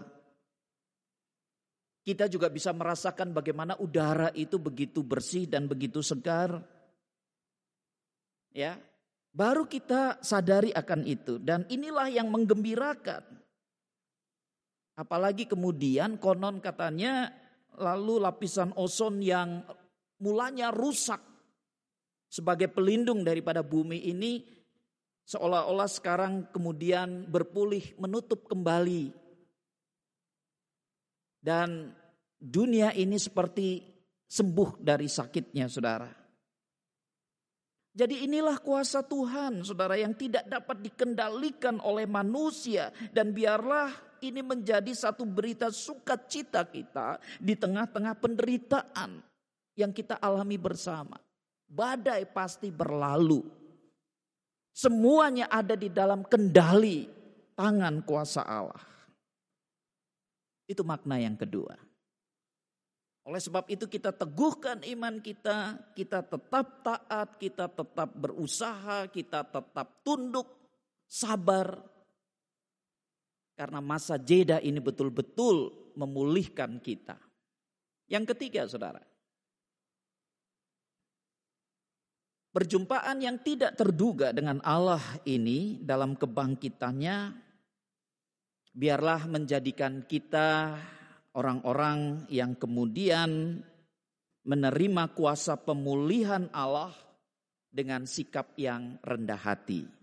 S2: Kita juga bisa merasakan bagaimana udara itu begitu bersih dan begitu segar. Ya, baru kita sadari akan itu dan inilah yang menggembirakan. Apalagi kemudian konon katanya lalu lapisan ozon yang mulanya rusak sebagai pelindung daripada bumi ini seolah-olah sekarang kemudian berpulih, menutup kembali. Dan dunia ini seperti sembuh dari sakitnya, saudara. Jadi inilah kuasa Tuhan, saudara, yang tidak dapat dikendalikan oleh manusia. Dan biarlah ini menjadi satu berita sukacita kita di tengah-tengah penderitaan yang kita alami bersama. Badai pasti berlalu. Semuanya ada di dalam kendali tangan kuasa Allah. Itu makna yang kedua. Oleh sebab itu kita teguhkan iman kita, kita tetap taat, kita tetap berusaha, kita tetap tunduk, sabar. Karena masa jeda ini betul-betul memulihkan kita. Yang ketiga, saudara. Perjumpaan yang tidak terduga dengan Allah ini dalam kebangkitannya, biarlah menjadikan kita orang-orang yang kemudian menerima kuasa pemulihan Allah dengan sikap yang rendah hati.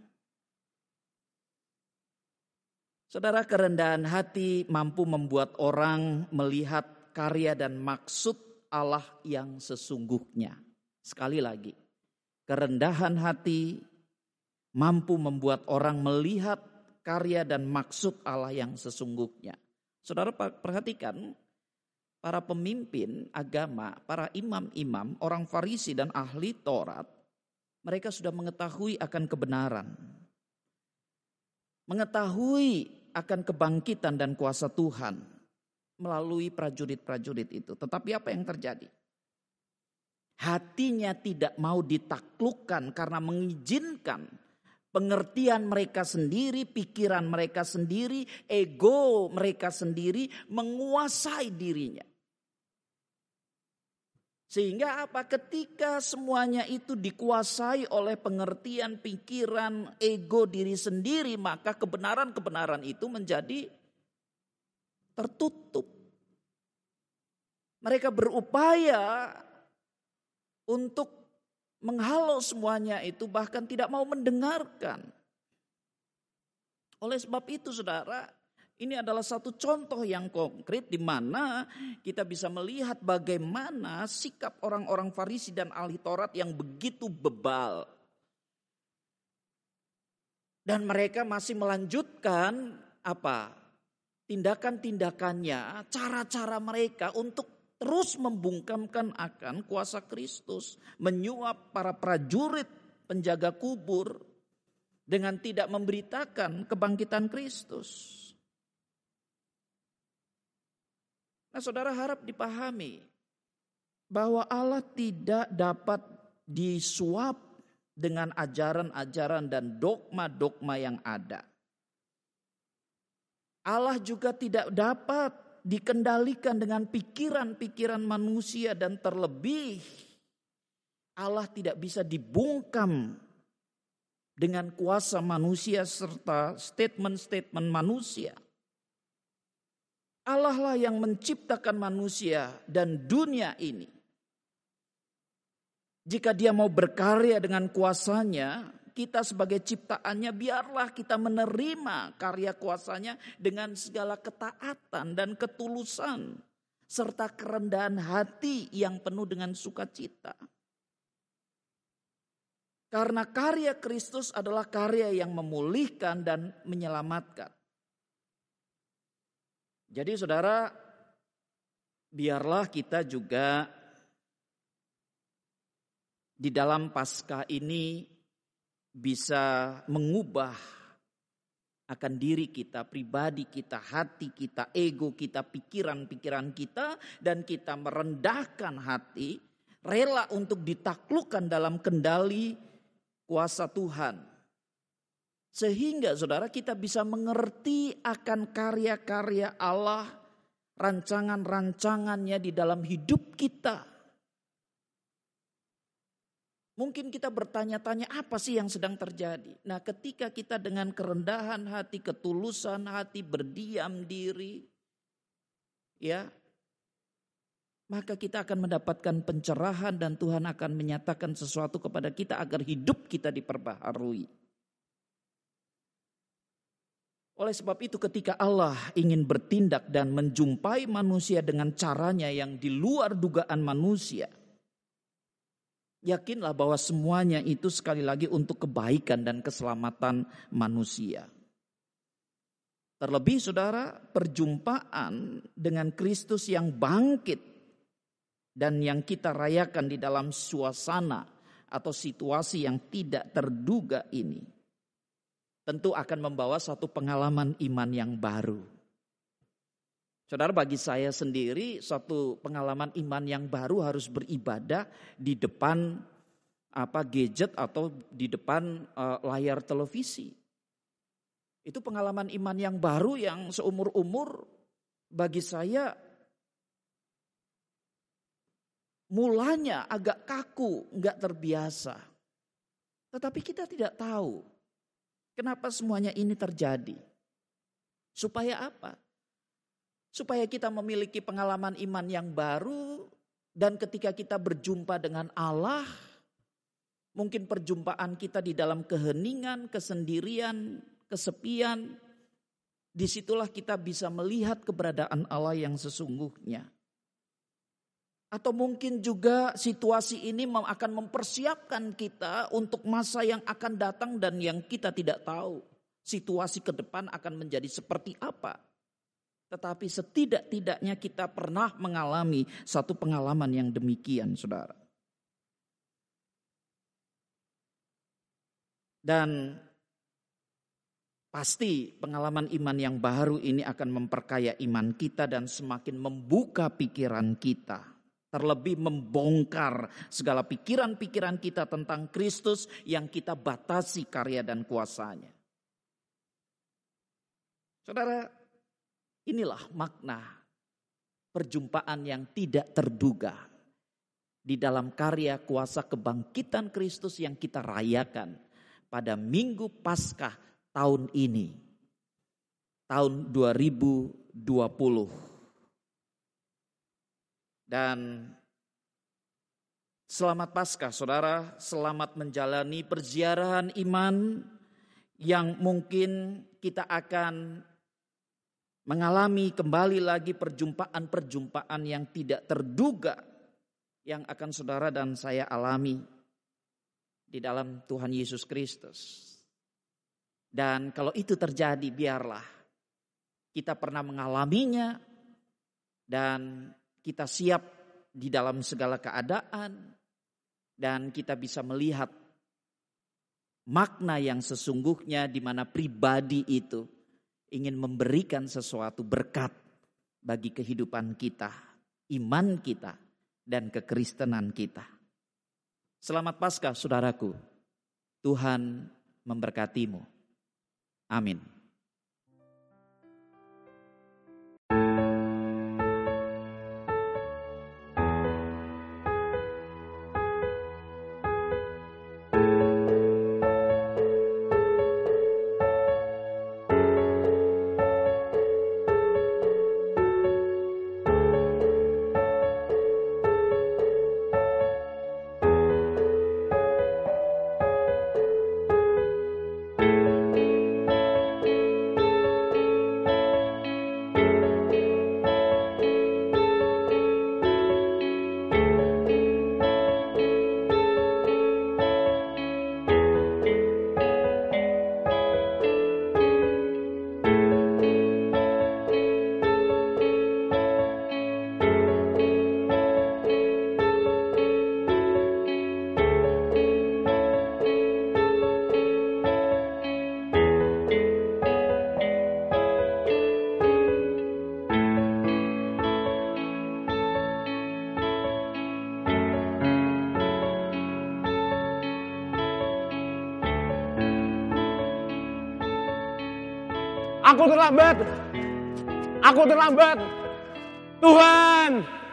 S2: Saudara, kerendahan hati mampu membuat orang melihat karya dan maksud Allah yang sesungguhnya. Sekali lagi, kerendahan hati mampu membuat orang melihat karya dan maksud Allah yang sesungguhnya. Saudara perhatikan, para pemimpin agama, para imam-imam, orang Farisi dan ahli Taurat, mereka sudah mengetahui akan kebenaran. Mengetahui akan kebangkitan dan kuasa Tuhan melalui prajurit-prajurit itu. Tetapi apa yang terjadi? Hatinya tidak mau ditaklukkan karena mengizinkan pengertian mereka sendiri, pikiran mereka sendiri, ego mereka sendiri menguasai dirinya. Sehingga apa? Ketika semuanya itu dikuasai oleh pengertian, pikiran, ego diri sendiri, maka kebenaran-kebenaran itu menjadi tertutup. Mereka berupaya untuk menghalau semuanya itu, bahkan tidak mau mendengarkan. Oleh sebab itu saudara, ini adalah satu contoh yang konkret di mana kita bisa melihat bagaimana sikap orang-orang Farisi dan ahli Taurat yang begitu bebal. Dan mereka masih melanjutkan apa? Tindakan-tindakannya, cara-cara mereka untuk terus membungkamkan akan kuasa Kristus, menyuap para prajurit penjaga kubur dengan tidak memberitakan kebangkitan Kristus. Nah, saudara, harap dipahami bahwa Allah tidak dapat disuap dengan ajaran-ajaran dan dogma-dogma yang ada. Allah juga tidak dapat dikendalikan dengan pikiran-pikiran manusia, dan terlebih Allah tidak bisa dibungkam dengan kuasa manusia serta statement-statement manusia. Allah lah yang menciptakan manusia dan dunia ini. Jika dia mau berkarya dengan kuasanya, kita sebagai ciptaannya biarlah kita menerima karya kuasanya dengan segala ketaatan dan ketulusan, serta kerendahan hati yang penuh dengan sukacita. Karena karya Kristus adalah karya yang memulihkan dan menyelamatkan. Jadi saudara, biarlah kita juga di dalam Paskah ini bisa mengubah akan diri kita, pribadi kita, hati kita, ego kita, pikiran-pikiran kita, dan kita merendahkan hati, rela untuk ditaklukkan dalam kendali kuasa Tuhan. Sehingga saudara kita bisa mengerti akan karya-karya Allah, rancangan-rancangannya di dalam hidup kita. Mungkin kita bertanya-tanya apa sih yang sedang terjadi. Nah, ketika kita dengan kerendahan hati, ketulusan hati, berdiam diri, ya, maka kita akan mendapatkan pencerahan dan Tuhan akan menyatakan sesuatu kepada kita agar hidup kita diperbaharui. Oleh sebab itu ketika Allah ingin bertindak dan menjumpai manusia dengan caranya yang di luar dugaan manusia, yakinlah bahwa semuanya itu sekali lagi untuk kebaikan dan keselamatan manusia. Terlebih saudara, perjumpaan dengan Kristus yang bangkit dan yang kita rayakan di dalam suasana atau situasi yang tidak terduga ini, tentu akan membawa satu pengalaman iman yang baru. Saudara, bagi saya sendiri satu pengalaman iman yang baru harus beribadah di depan apa gadget atau di depan uh, layar televisi. Itu pengalaman iman yang baru yang seumur-umur bagi saya mulanya agak kaku, enggak terbiasa. Tetapi kita tidak tahu kenapa semuanya ini terjadi. Supaya apa? Supaya kita memiliki pengalaman iman yang baru, dan ketika kita berjumpa dengan Allah, mungkin perjumpaan kita di dalam keheningan, kesendirian, kesepian, disitulah kita bisa melihat keberadaan Allah yang sesungguhnya. Atau mungkin juga situasi ini akan mempersiapkan kita untuk masa yang akan datang dan yang kita tidak tahu. Situasi ke depan akan menjadi seperti apa. Tetapi setidak-tidaknya kita pernah mengalami satu pengalaman yang demikian, saudara. Dan pasti pengalaman iman yang baru ini akan memperkaya iman kita dan semakin membuka pikiran kita. Terlebih membongkar segala pikiran-pikiran kita tentang Kristus yang kita batasi karya dan kuasanya. Saudara, inilah makna perjumpaan yang tidak terduga di dalam karya kuasa kebangkitan Kristus yang kita rayakan pada Minggu Paskah tahun ini, tahun dua ribu dua puluh. Dan Selamat Paskah saudara, selamat menjalani perziarahan iman yang mungkin kita akan mengalami kembali lagi perjumpaan-perjumpaan yang tidak terduga yang akan saudara dan saya alami di dalam Tuhan Yesus Kristus. Dan kalau itu terjadi, biarlah kita pernah mengalaminya dan kita siap di dalam segala keadaan dan kita bisa melihat makna yang sesungguhnya di mana pribadi itu ingin memberikan sesuatu berkat bagi kehidupan kita, iman kita, dan kekristenan kita. Selamat Paskah saudaraku. Tuhan memberkatimu. Amin.
S4: Aku terlambat. Aku terlambat. Tuhan.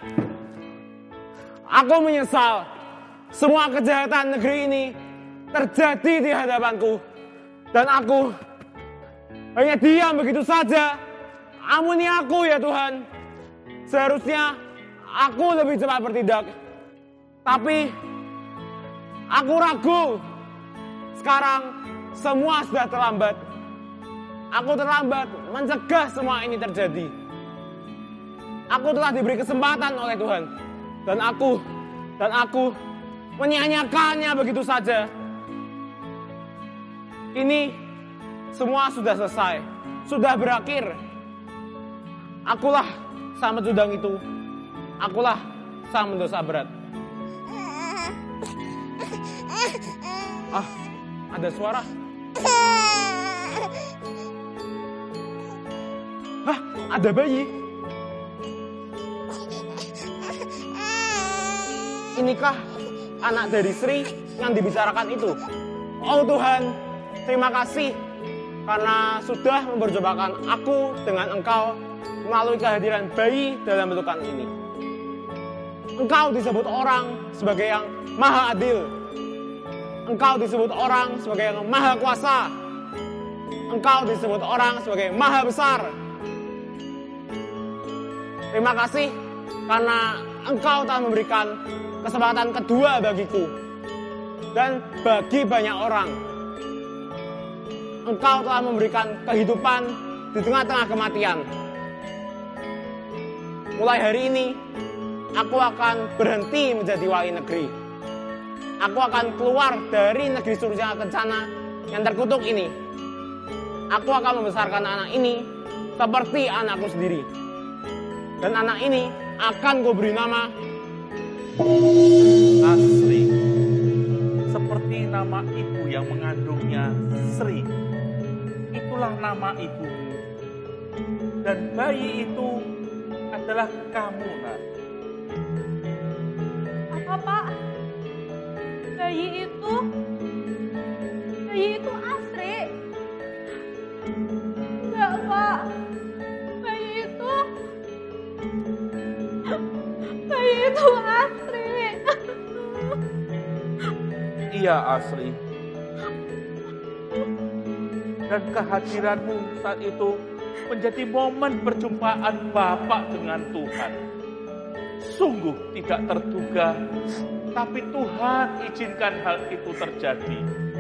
S4: Aku menyesal. Semua kejahatan negeri ini terjadi di hadapanku. Dan aku hanya diam begitu saja. Ampuni aku ya Tuhan. Seharusnya aku lebih cepat bertindak. Tapi aku ragu. Sekarang semua sudah terlambat. Aku terlambat mencegah semua ini terjadi. Aku telah diberi kesempatan oleh Tuhan. Dan aku, dan aku menyia-nyiakannya begitu saja. Ini semua sudah selesai. Sudah berakhir. Akulah sang pecundang itu. Akulah sang pendosa berat. Ah, ada suara. Hah, ada bayi. Inikah anak dari Sri yang dibicarakan itu? Oh Tuhan, terima kasih karena sudah memperjumpakan aku dengan Engkau melalui kehadiran bayi dalam bentukan ini. Engkau disebut orang sebagai yang maha adil. Engkau disebut orang sebagai yang maha kuasa. Engkau disebut orang sebagai maha besar. Terima kasih karena Engkau telah memberikan kesempatan kedua bagiku dan bagi banyak orang. Engkau telah memberikan kehidupan di tengah-tengah kematian. Mulai hari ini, aku akan berhenti menjadi wali negeri. Aku akan keluar dari negeri surga kencana yang terkutuk ini. Aku akan membesarkan anak ini seperti anakku sendiri. Dan anak ini akan ku beri nama
S5: Asri. Seperti nama ibu yang mengandungnya, Sri. Itulah nama ibumu. Dan bayi itu adalah kamu, Nak.
S3: Apa, Pak? Bayi itu? Bayi itu Asri? Enggak, Pak. Bayi itu... Bayi itu Asri.
S5: Iya, Asri. Dan kehadiranmu saat itu menjadi momen perjumpaan Bapak dengan Tuhan. Sungguh tidak terduga tapi Tuhan izinkan hal itu terjadi.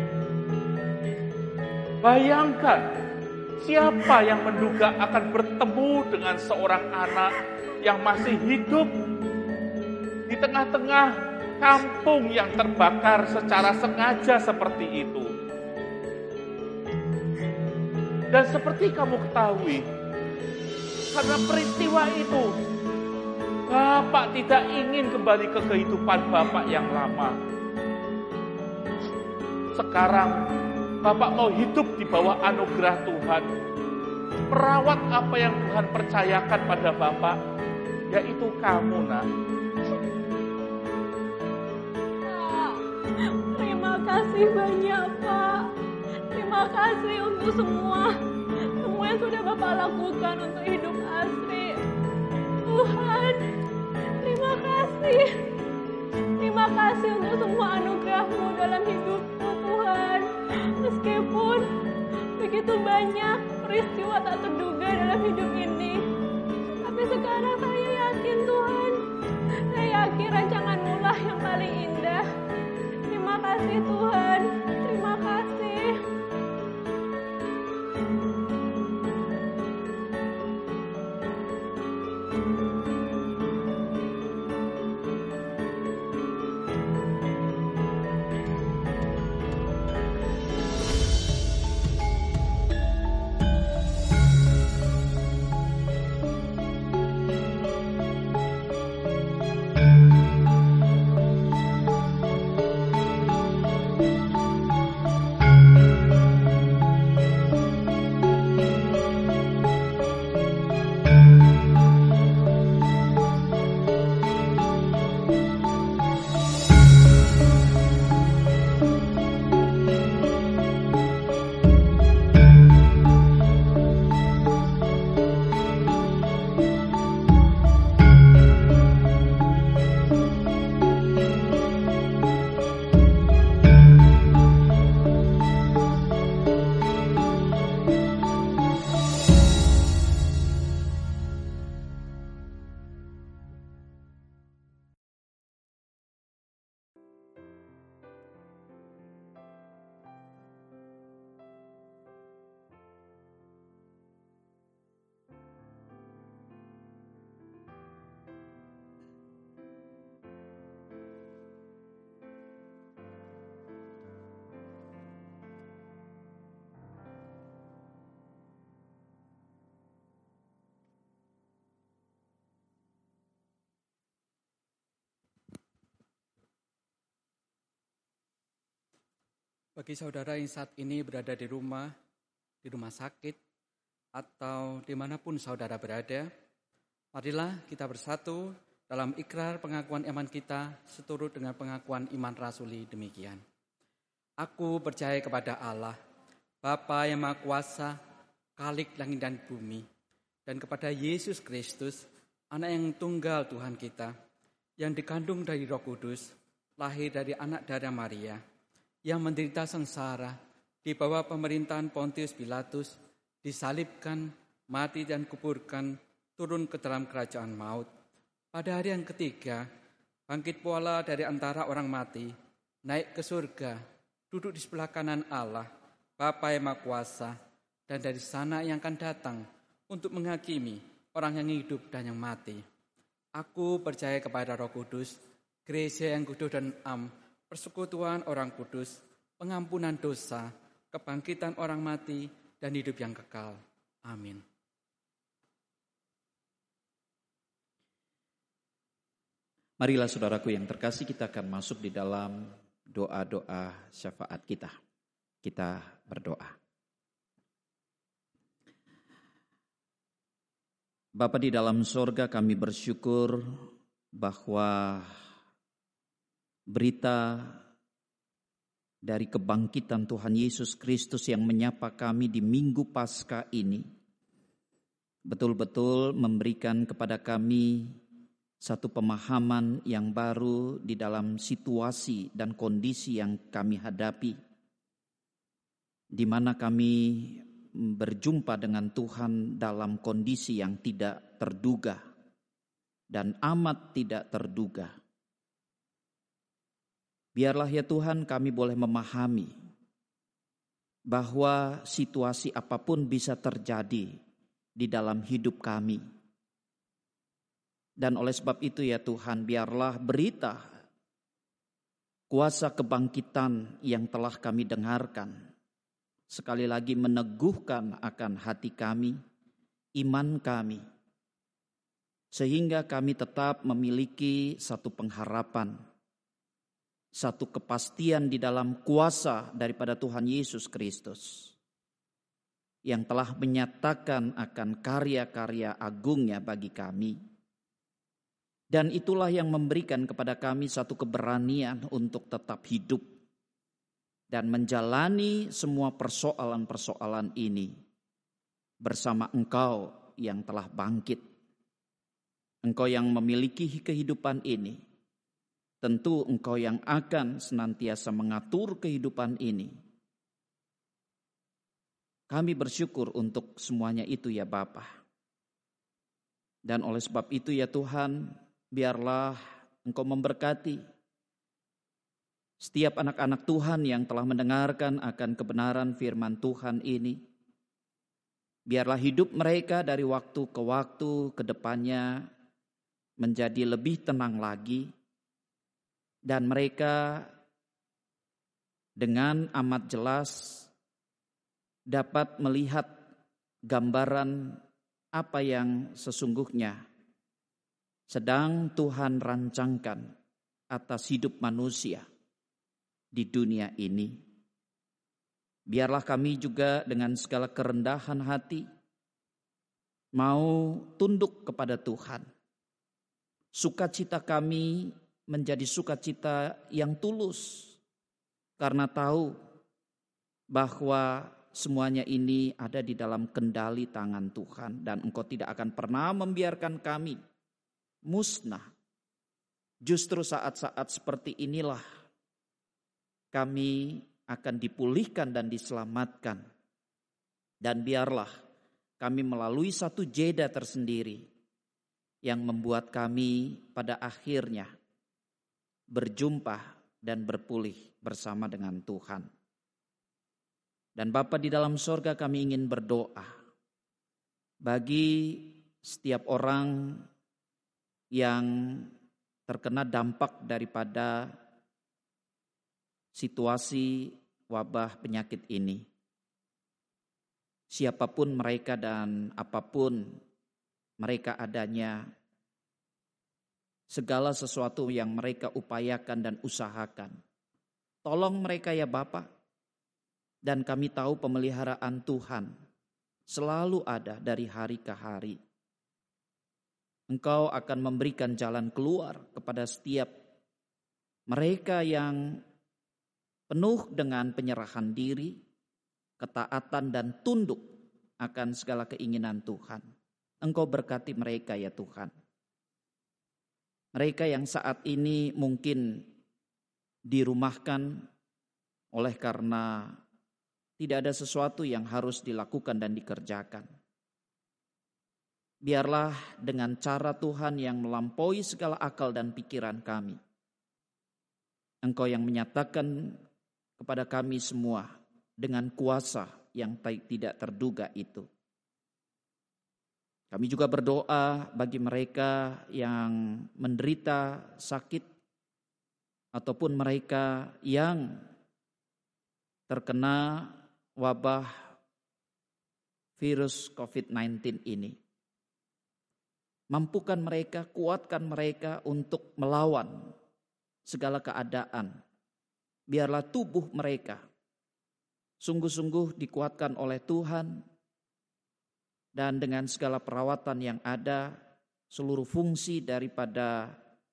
S5: Bayangkan, siapa yang menduga akan bertemu dengan seorang anak yang masih hidup di tengah-tengah kampung yang terbakar secara sengaja seperti itu. Dan seperti kamu ketahui, karena peristiwa itu, Bapak tidak ingin kembali ke kehidupan Bapak yang lama. Sekarang, Bapak mau hidup di bawah anugerah Tuhan. Merawat apa yang Tuhan percayakan pada Bapak, yaitu kamu, nak.
S3: Pak, terima kasih banyak, Pak. Terima kasih untuk semua. Semua yang sudah Bapak lakukan untuk hidup Asri. Tuhan, terima kasih. Terima kasih untuk semua anugerah-Mu dalam hidupku, Tuhan. Meskipun begitu banyak peristiwa tak terduga dalam hidup ini, tapi sekarang saya yakin, Tuhan, saya yakin rancangan-Mu lah yang paling indah. Terima kasih, Tuhan. Terima kasih.
S1: Bagi saudara yang saat ini berada di rumah, di rumah sakit, atau dimanapun saudara berada, marilah kita bersatu dalam ikrar pengakuan iman kita seturut dengan pengakuan iman rasuli demikian. Aku percaya kepada Allah, Bapa yang Maha Kuasa, Khalik langit dan bumi, dan kepada Yesus Kristus, Anak yang tunggal Tuhan kita, yang dikandung dari Roh Kudus, lahir dari anak darah Maria, yang menderita sengsara di bawah pemerintahan Pontius Pilatus, disalibkan, mati dan kuburkan, turun ke dalam kerajaan maut. Pada hari yang ketiga, bangkit pula dari antara orang mati, naik ke surga, duduk di sebelah kanan Allah, Bapa yang Maha Kuasa, dan dari sana yang akan datang untuk menghakimi orang yang hidup dan yang mati. Aku percaya kepada Roh Kudus, gereja yang kudus dan am, persekutuan orang kudus, pengampunan dosa, kebangkitan orang mati, dan hidup yang kekal. Amin.
S2: Marilah saudaraku yang terkasih, kita akan masuk di dalam doa-doa syafaat kita. Kita berdoa. Bapa di dalam sorga, kami bersyukur bahwa berita dari kebangkitan Tuhan Yesus Kristus yang menyapa kami di Minggu Paskah ini betul-betul memberikan kepada kami satu pemahaman yang baru di dalam situasi dan kondisi yang kami hadapi, di mana kami berjumpa dengan Tuhan dalam kondisi yang tidak terduga dan amat tidak terduga. Biarlah ya Tuhan kami boleh memahami bahwa situasi apapun bisa terjadi di dalam hidup kami. Dan oleh sebab itu ya Tuhan, biarlah berita kuasa kebangkitan yang telah kami dengarkan sekali lagi meneguhkan akan hati kami, iman kami, sehingga kami tetap memiliki satu pengharapan, satu kepastian di dalam kuasa daripada Tuhan Yesus Kristus yang telah menyatakan akan karya-karya agungnya bagi kami. Dan itulah yang memberikan kepada kami satu keberanian untuk tetap hidup dan menjalani semua persoalan-persoalan ini bersama Engkau yang telah bangkit. Engkau yang memiliki kehidupan ini. Tentu Engkau yang akan senantiasa mengatur kehidupan ini. Kami bersyukur untuk semuanya itu ya Bapa. Dan oleh sebab itu ya Tuhan, biarlah Engkau memberkati setiap anak-anak Tuhan yang telah mendengarkan akan kebenaran firman Tuhan ini. Biarlah hidup mereka dari waktu ke waktu ke depannya menjadi lebih tenang lagi. Dan mereka dengan amat jelas dapat melihat gambaran apa yang sesungguhnya sedang Tuhan rancangkan atas hidup manusia di dunia ini. Biarlah kami juga dengan segala kerendahan hati mau tunduk kepada Tuhan. Sukacita kami menjadi sukacita yang tulus karena tahu bahwa semuanya ini ada di dalam kendali tangan Tuhan dan Engkau tidak akan pernah membiarkan kami musnah. Justru saat-saat seperti inilah kami akan dipulihkan dan diselamatkan. Dan biarlah kami melalui satu jeda tersendiri yang membuat kami pada akhirnya berjumpa dan berpulih bersama dengan Tuhan. Dan Bapa di dalam sorga, kami ingin berdoa bagi setiap orang yang terkena dampak daripada situasi wabah penyakit ini. Siapapun mereka dan apapun mereka adanya, segala sesuatu yang mereka upayakan dan usahakan, tolong mereka ya Bapa. Dan kami tahu pemeliharaan Tuhan selalu ada dari hari ke hari. Engkau akan memberikan jalan keluar kepada setiap mereka yang penuh dengan penyerahan diri, ketaatan dan tunduk akan segala keinginan Tuhan. Engkau berkati mereka ya Tuhan. Mereka yang saat ini mungkin dirumahkan oleh karena tidak ada sesuatu yang harus dilakukan dan dikerjakan. Biarlah dengan cara Tuhan yang melampaui segala akal dan pikiran kami, Engkau yang menyatakan kepada kami semua dengan kuasa yang tidak terduga itu. Kami juga berdoa bagi mereka yang menderita sakit ataupun mereka yang terkena wabah virus covid sembilan belas ini. Mampukan mereka, kuatkan mereka untuk melawan segala keadaan. Biarlah tubuh mereka sungguh-sungguh dikuatkan oleh Tuhan. Dan dengan segala perawatan yang ada, seluruh fungsi daripada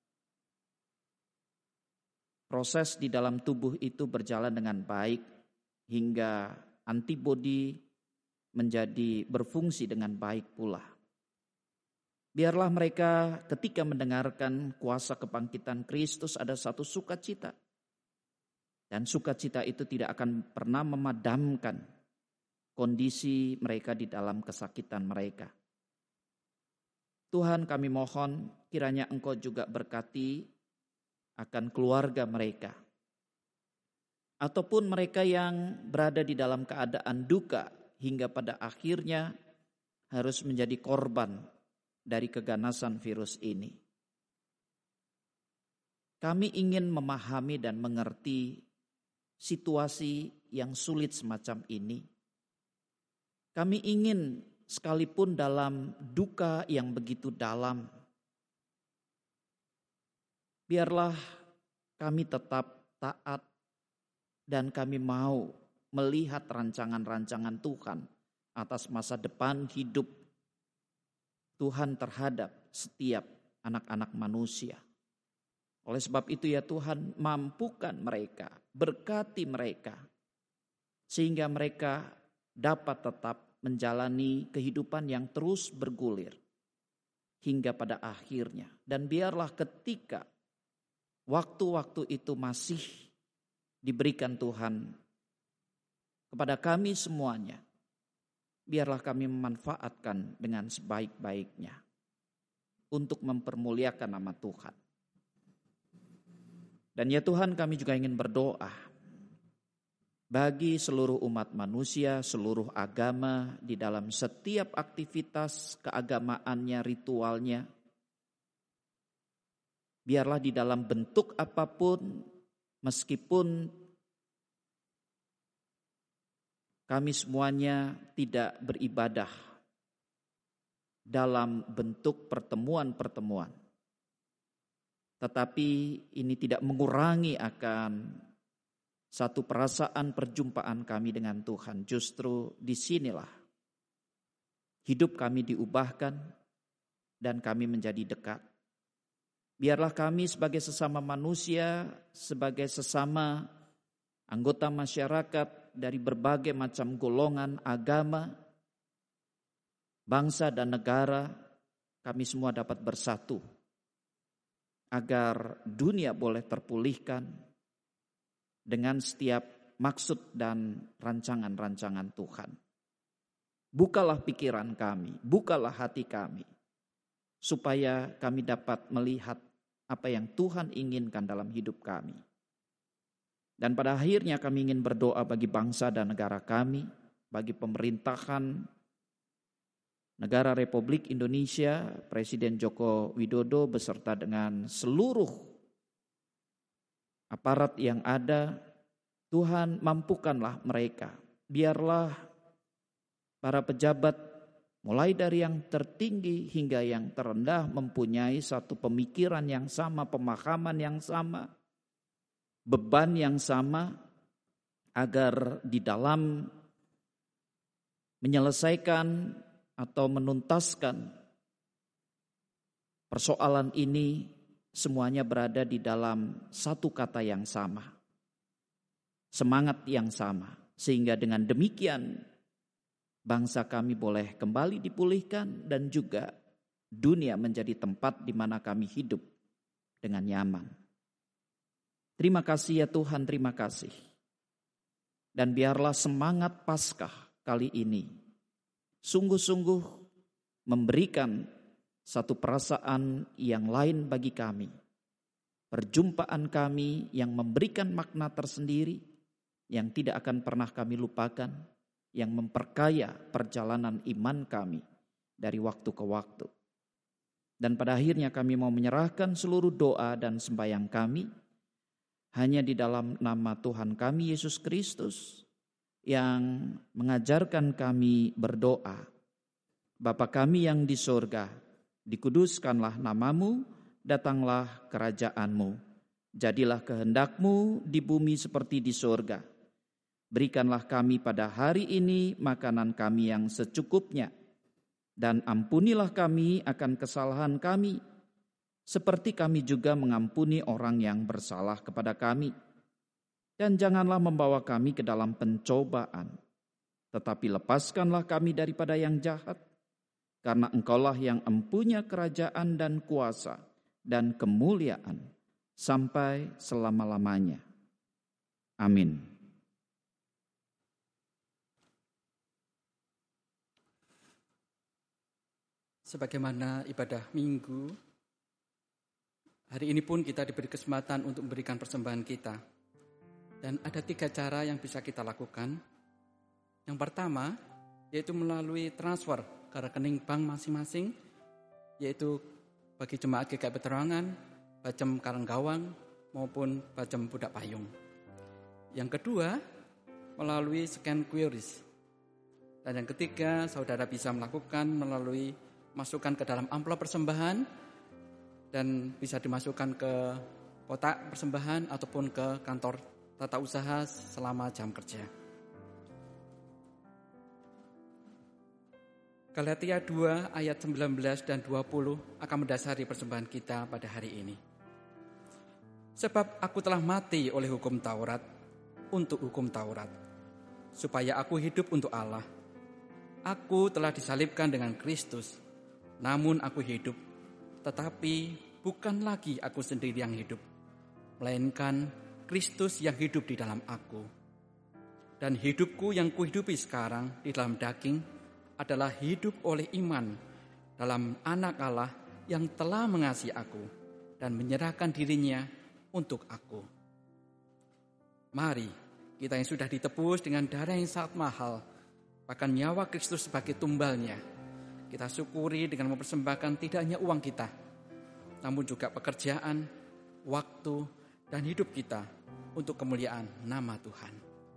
S2: proses di dalam tubuh itu berjalan dengan baik hingga antibodi menjadi berfungsi dengan baik pula. Biarlah mereka ketika mendengarkan kuasa kebangkitan Kristus ada satu sukacita. Dan sukacita itu tidak akan pernah memadamkan kondisi mereka di dalam kesakitan mereka. Tuhan, kami mohon kiranya Engkau juga berkati akan keluarga mereka ataupun mereka yang berada di dalam keadaan duka hingga pada akhirnya harus menjadi korban dari keganasan virus ini. Kami ingin memahami dan mengerti situasi yang sulit semacam ini. Kami ingin sekalipun dalam duka yang begitu dalam, biarlah kami tetap taat dan kami mau melihat rancangan-rancangan Tuhan atas masa depan hidup Tuhan terhadap setiap anak-anak manusia. Oleh sebab itu ya Tuhan, mampukan mereka, berkati mereka, sehingga mereka dapat tetap menjalani kehidupan yang terus bergulir hingga pada akhirnya. Dan biarlah ketika waktu-waktu itu masih diberikan Tuhan kepada kami semuanya, biarlah kami memanfaatkan dengan sebaik-baiknya untuk mempermuliakan nama Tuhan. Dan ya Tuhan, kami juga ingin berdoa bagi seluruh umat manusia, seluruh agama di dalam setiap aktivitas keagamaannya, ritualnya. Biarlah di dalam bentuk apapun, meskipun kami semuanya tidak beribadah dalam bentuk pertemuan-pertemuan, tetapi ini tidak mengurangi akan satu perasaan perjumpaan kami dengan Tuhan. Justru disinilah hidup kami diubahkan dan kami menjadi dekat. Biarlah kami sebagai sesama manusia, sebagai sesama anggota masyarakat dari berbagai macam golongan, agama, bangsa dan negara, kami semua dapat bersatu agar dunia boleh terpulihkan dengan setiap maksud dan rancangan-rancangan Tuhan. Bukalah pikiran kami, bukalah hati kami, supaya kami dapat melihat apa yang Tuhan inginkan dalam hidup kami. Dan pada akhirnya kami ingin berdoa bagi bangsa dan negara kami, bagi pemerintahan Negara Republik Indonesia, Presiden Joko Widodo beserta dengan seluruh aparat yang ada. Tuhan, mampukanlah mereka. Biarlah para pejabat mulai dari yang tertinggi hingga yang terendah mempunyai satu pemikiran yang sama, pemahaman yang sama, beban yang sama, agar di dalam menyelesaikan atau menuntaskan persoalan ini semuanya berada di dalam satu kata yang sama, semangat yang sama, sehingga dengan demikian bangsa kami boleh kembali dipulihkan dan juga dunia menjadi tempat di mana kami hidup dengan nyaman. Terima kasih ya Tuhan, terima kasih. Dan biarlah semangat Paskah kali ini sungguh-sungguh memberikan satu perasaan yang lain bagi kami. Perjumpaan kami yang memberikan makna tersendiri yang tidak akan pernah kami lupakan, yang memperkaya perjalanan iman kami dari waktu ke waktu. Dan pada akhirnya kami mau menyerahkan seluruh doa dan sembahyang kami hanya di dalam nama Tuhan kami Yesus Kristus, yang mengajarkan kami berdoa. Bapa kami yang di sorga, dikuduskanlah namamu, datanglah kerajaanmu. Jadilah kehendakmu di bumi seperti di sorga. Berikanlah kami pada hari ini makanan kami yang secukupnya. Dan ampunilah kami akan kesalahan kami, seperti kami juga mengampuni orang yang bersalah kepada kami. Dan janganlah membawa kami ke dalam pencobaan, tetapi lepaskanlah kami daripada yang jahat. Karena Engkaulah yang empunya kerajaan dan kuasa dan kemuliaan sampai selama-lamanya. Amin.
S1: Sebagaimana ibadah minggu, hari ini pun kita diberi kesempatan untuk memberikan persembahan kita. Dan ada tiga cara yang bisa kita lakukan. Yang pertama, yaitu melalui transfer ke rekening bank masing-masing, yaitu bagi jemaat G K I Peterangan, Bacem Karanggawang, maupun Bacem Budak Payung. Yang kedua, melalui scan Q R I S. Dan yang ketiga, saudara bisa melakukan melalui masukkan ke dalam amplop persembahan dan bisa dimasukkan ke kotak persembahan ataupun ke kantor tata usaha selama jam kerja. Galatia dua ayat sembilan belas dan dua puluh akan mendasari persembahan kita pada hari ini. Sebab aku telah mati oleh hukum Taurat untuk hukum Taurat, supaya aku hidup untuk Allah. Aku telah disalibkan dengan Kristus, namun aku hidup, tetapi bukan lagi aku sendiri yang hidup, melainkan Kristus yang hidup di dalam aku. Dan hidupku yang kuhidupi sekarang di dalam daging adalah hidup oleh iman dalam Anak Allah yang telah mengasihi aku dan menyerahkan dirinya untuk aku. Mari kita yang sudah ditebus dengan darah yang sangat mahal, bahkan nyawa Kristus sebagai tumbalnya, kita syukuri dengan mempersembahkan tidak hanya uang kita, namun juga pekerjaan, waktu, dan hidup kita untuk kemuliaan nama Tuhan.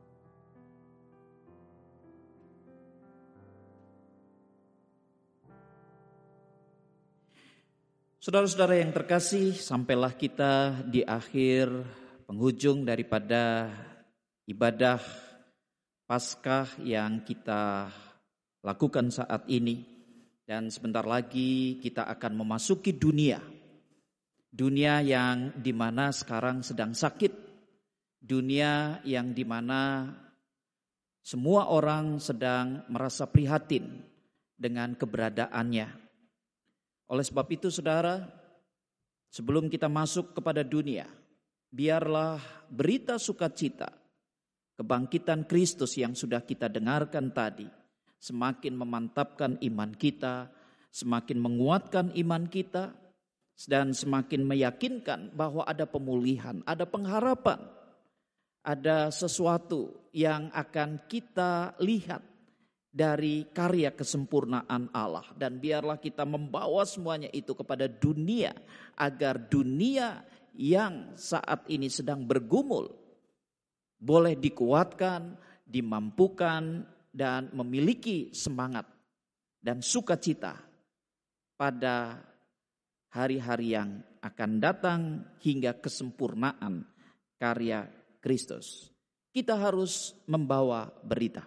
S2: Saudara-saudara yang terkasih, sampailah kita di akhir penghujung daripada ibadah Paskah yang kita lakukan saat ini. Dan sebentar lagi kita akan memasuki dunia. Dunia yang dimana sekarang sedang sakit. Dunia yang dimana semua orang sedang merasa prihatin dengan keberadaannya. Oleh sebab itu saudara, sebelum kita masuk kepada dunia, biarlah berita sukacita kebangkitan Kristus yang sudah kita dengarkan tadi semakin memantapkan iman kita, semakin menguatkan iman kita, dan semakin meyakinkan bahwa ada pemulihan, ada pengharapan, ada sesuatu yang akan kita lihat dari karya kesempurnaan Allah. Dan biarlah kita membawa semuanya itu kepada dunia, agar dunia yang saat ini sedang bergumul boleh dikuatkan, dimampukan, dan memiliki semangat dan sukacita pada hari-hari yang akan datang hingga kesempurnaan karya Kristus. Kita harus membawa berita.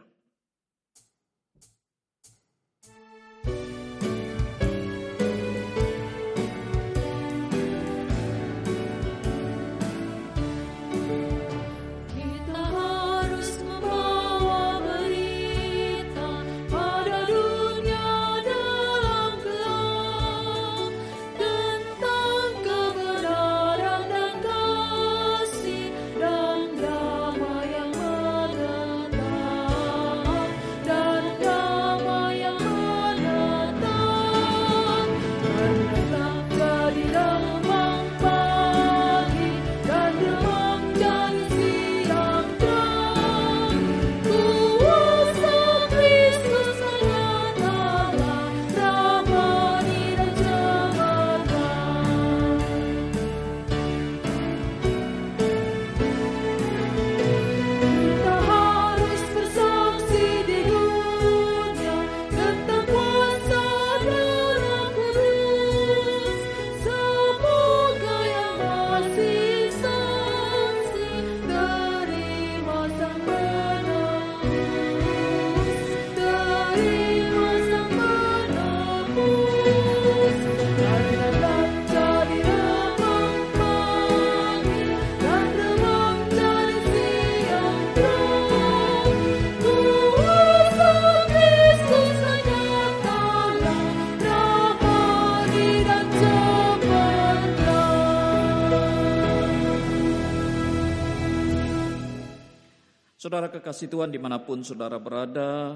S2: Saudara kekasih Tuhan, dimanapun saudara berada,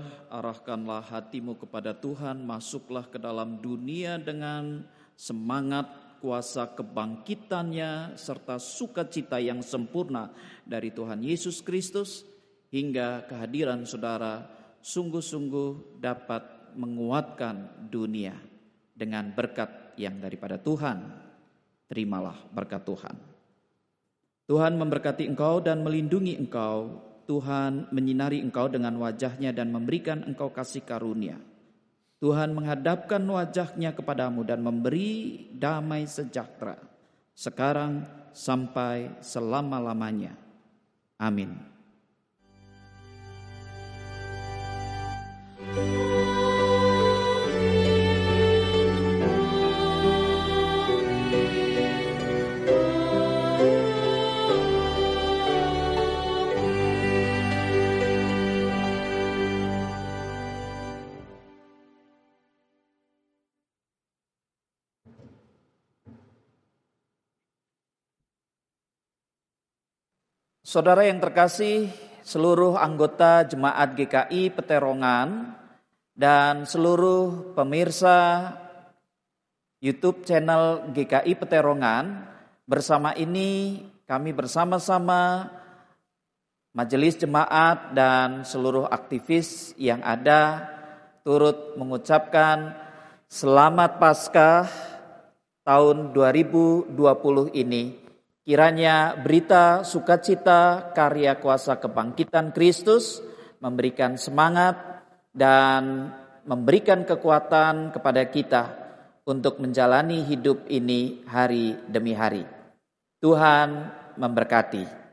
S2: arahkanlah hatimu kepada Tuhan, masuklah ke dalam dunia dengan semangat, kuasa kebangkitannya, serta sukacita yang sempurna dari Tuhan Yesus Kristus, hingga kehadiran saudara sungguh-sungguh dapat menguatkan dunia dengan berkat yang daripada Tuhan. Terimalah berkat Tuhan. Tuhan memberkati engkau dan melindungi engkau. Tuhan menyinari engkau dengan wajahnya dan memberikan engkau kasih karunia. Tuhan menghadapkan wajahnya kepadamu dan memberi damai sejahtera, sekarang sampai selama-lamanya. Amin. Saudara yang terkasih, seluruh anggota Jemaat G K I Peterongan dan seluruh pemirsa YouTube channel G K I Peterongan, bersama ini kami bersama-sama majelis jemaat dan seluruh aktivis yang ada turut mengucapkan selamat Paskah tahun dua ribu dua puluh ini. Kiranya berita sukacita karya kuasa kebangkitan Kristus memberikan semangat dan memberikan kekuatan kepada kita untuk menjalani hidup ini hari demi hari. Tuhan memberkati.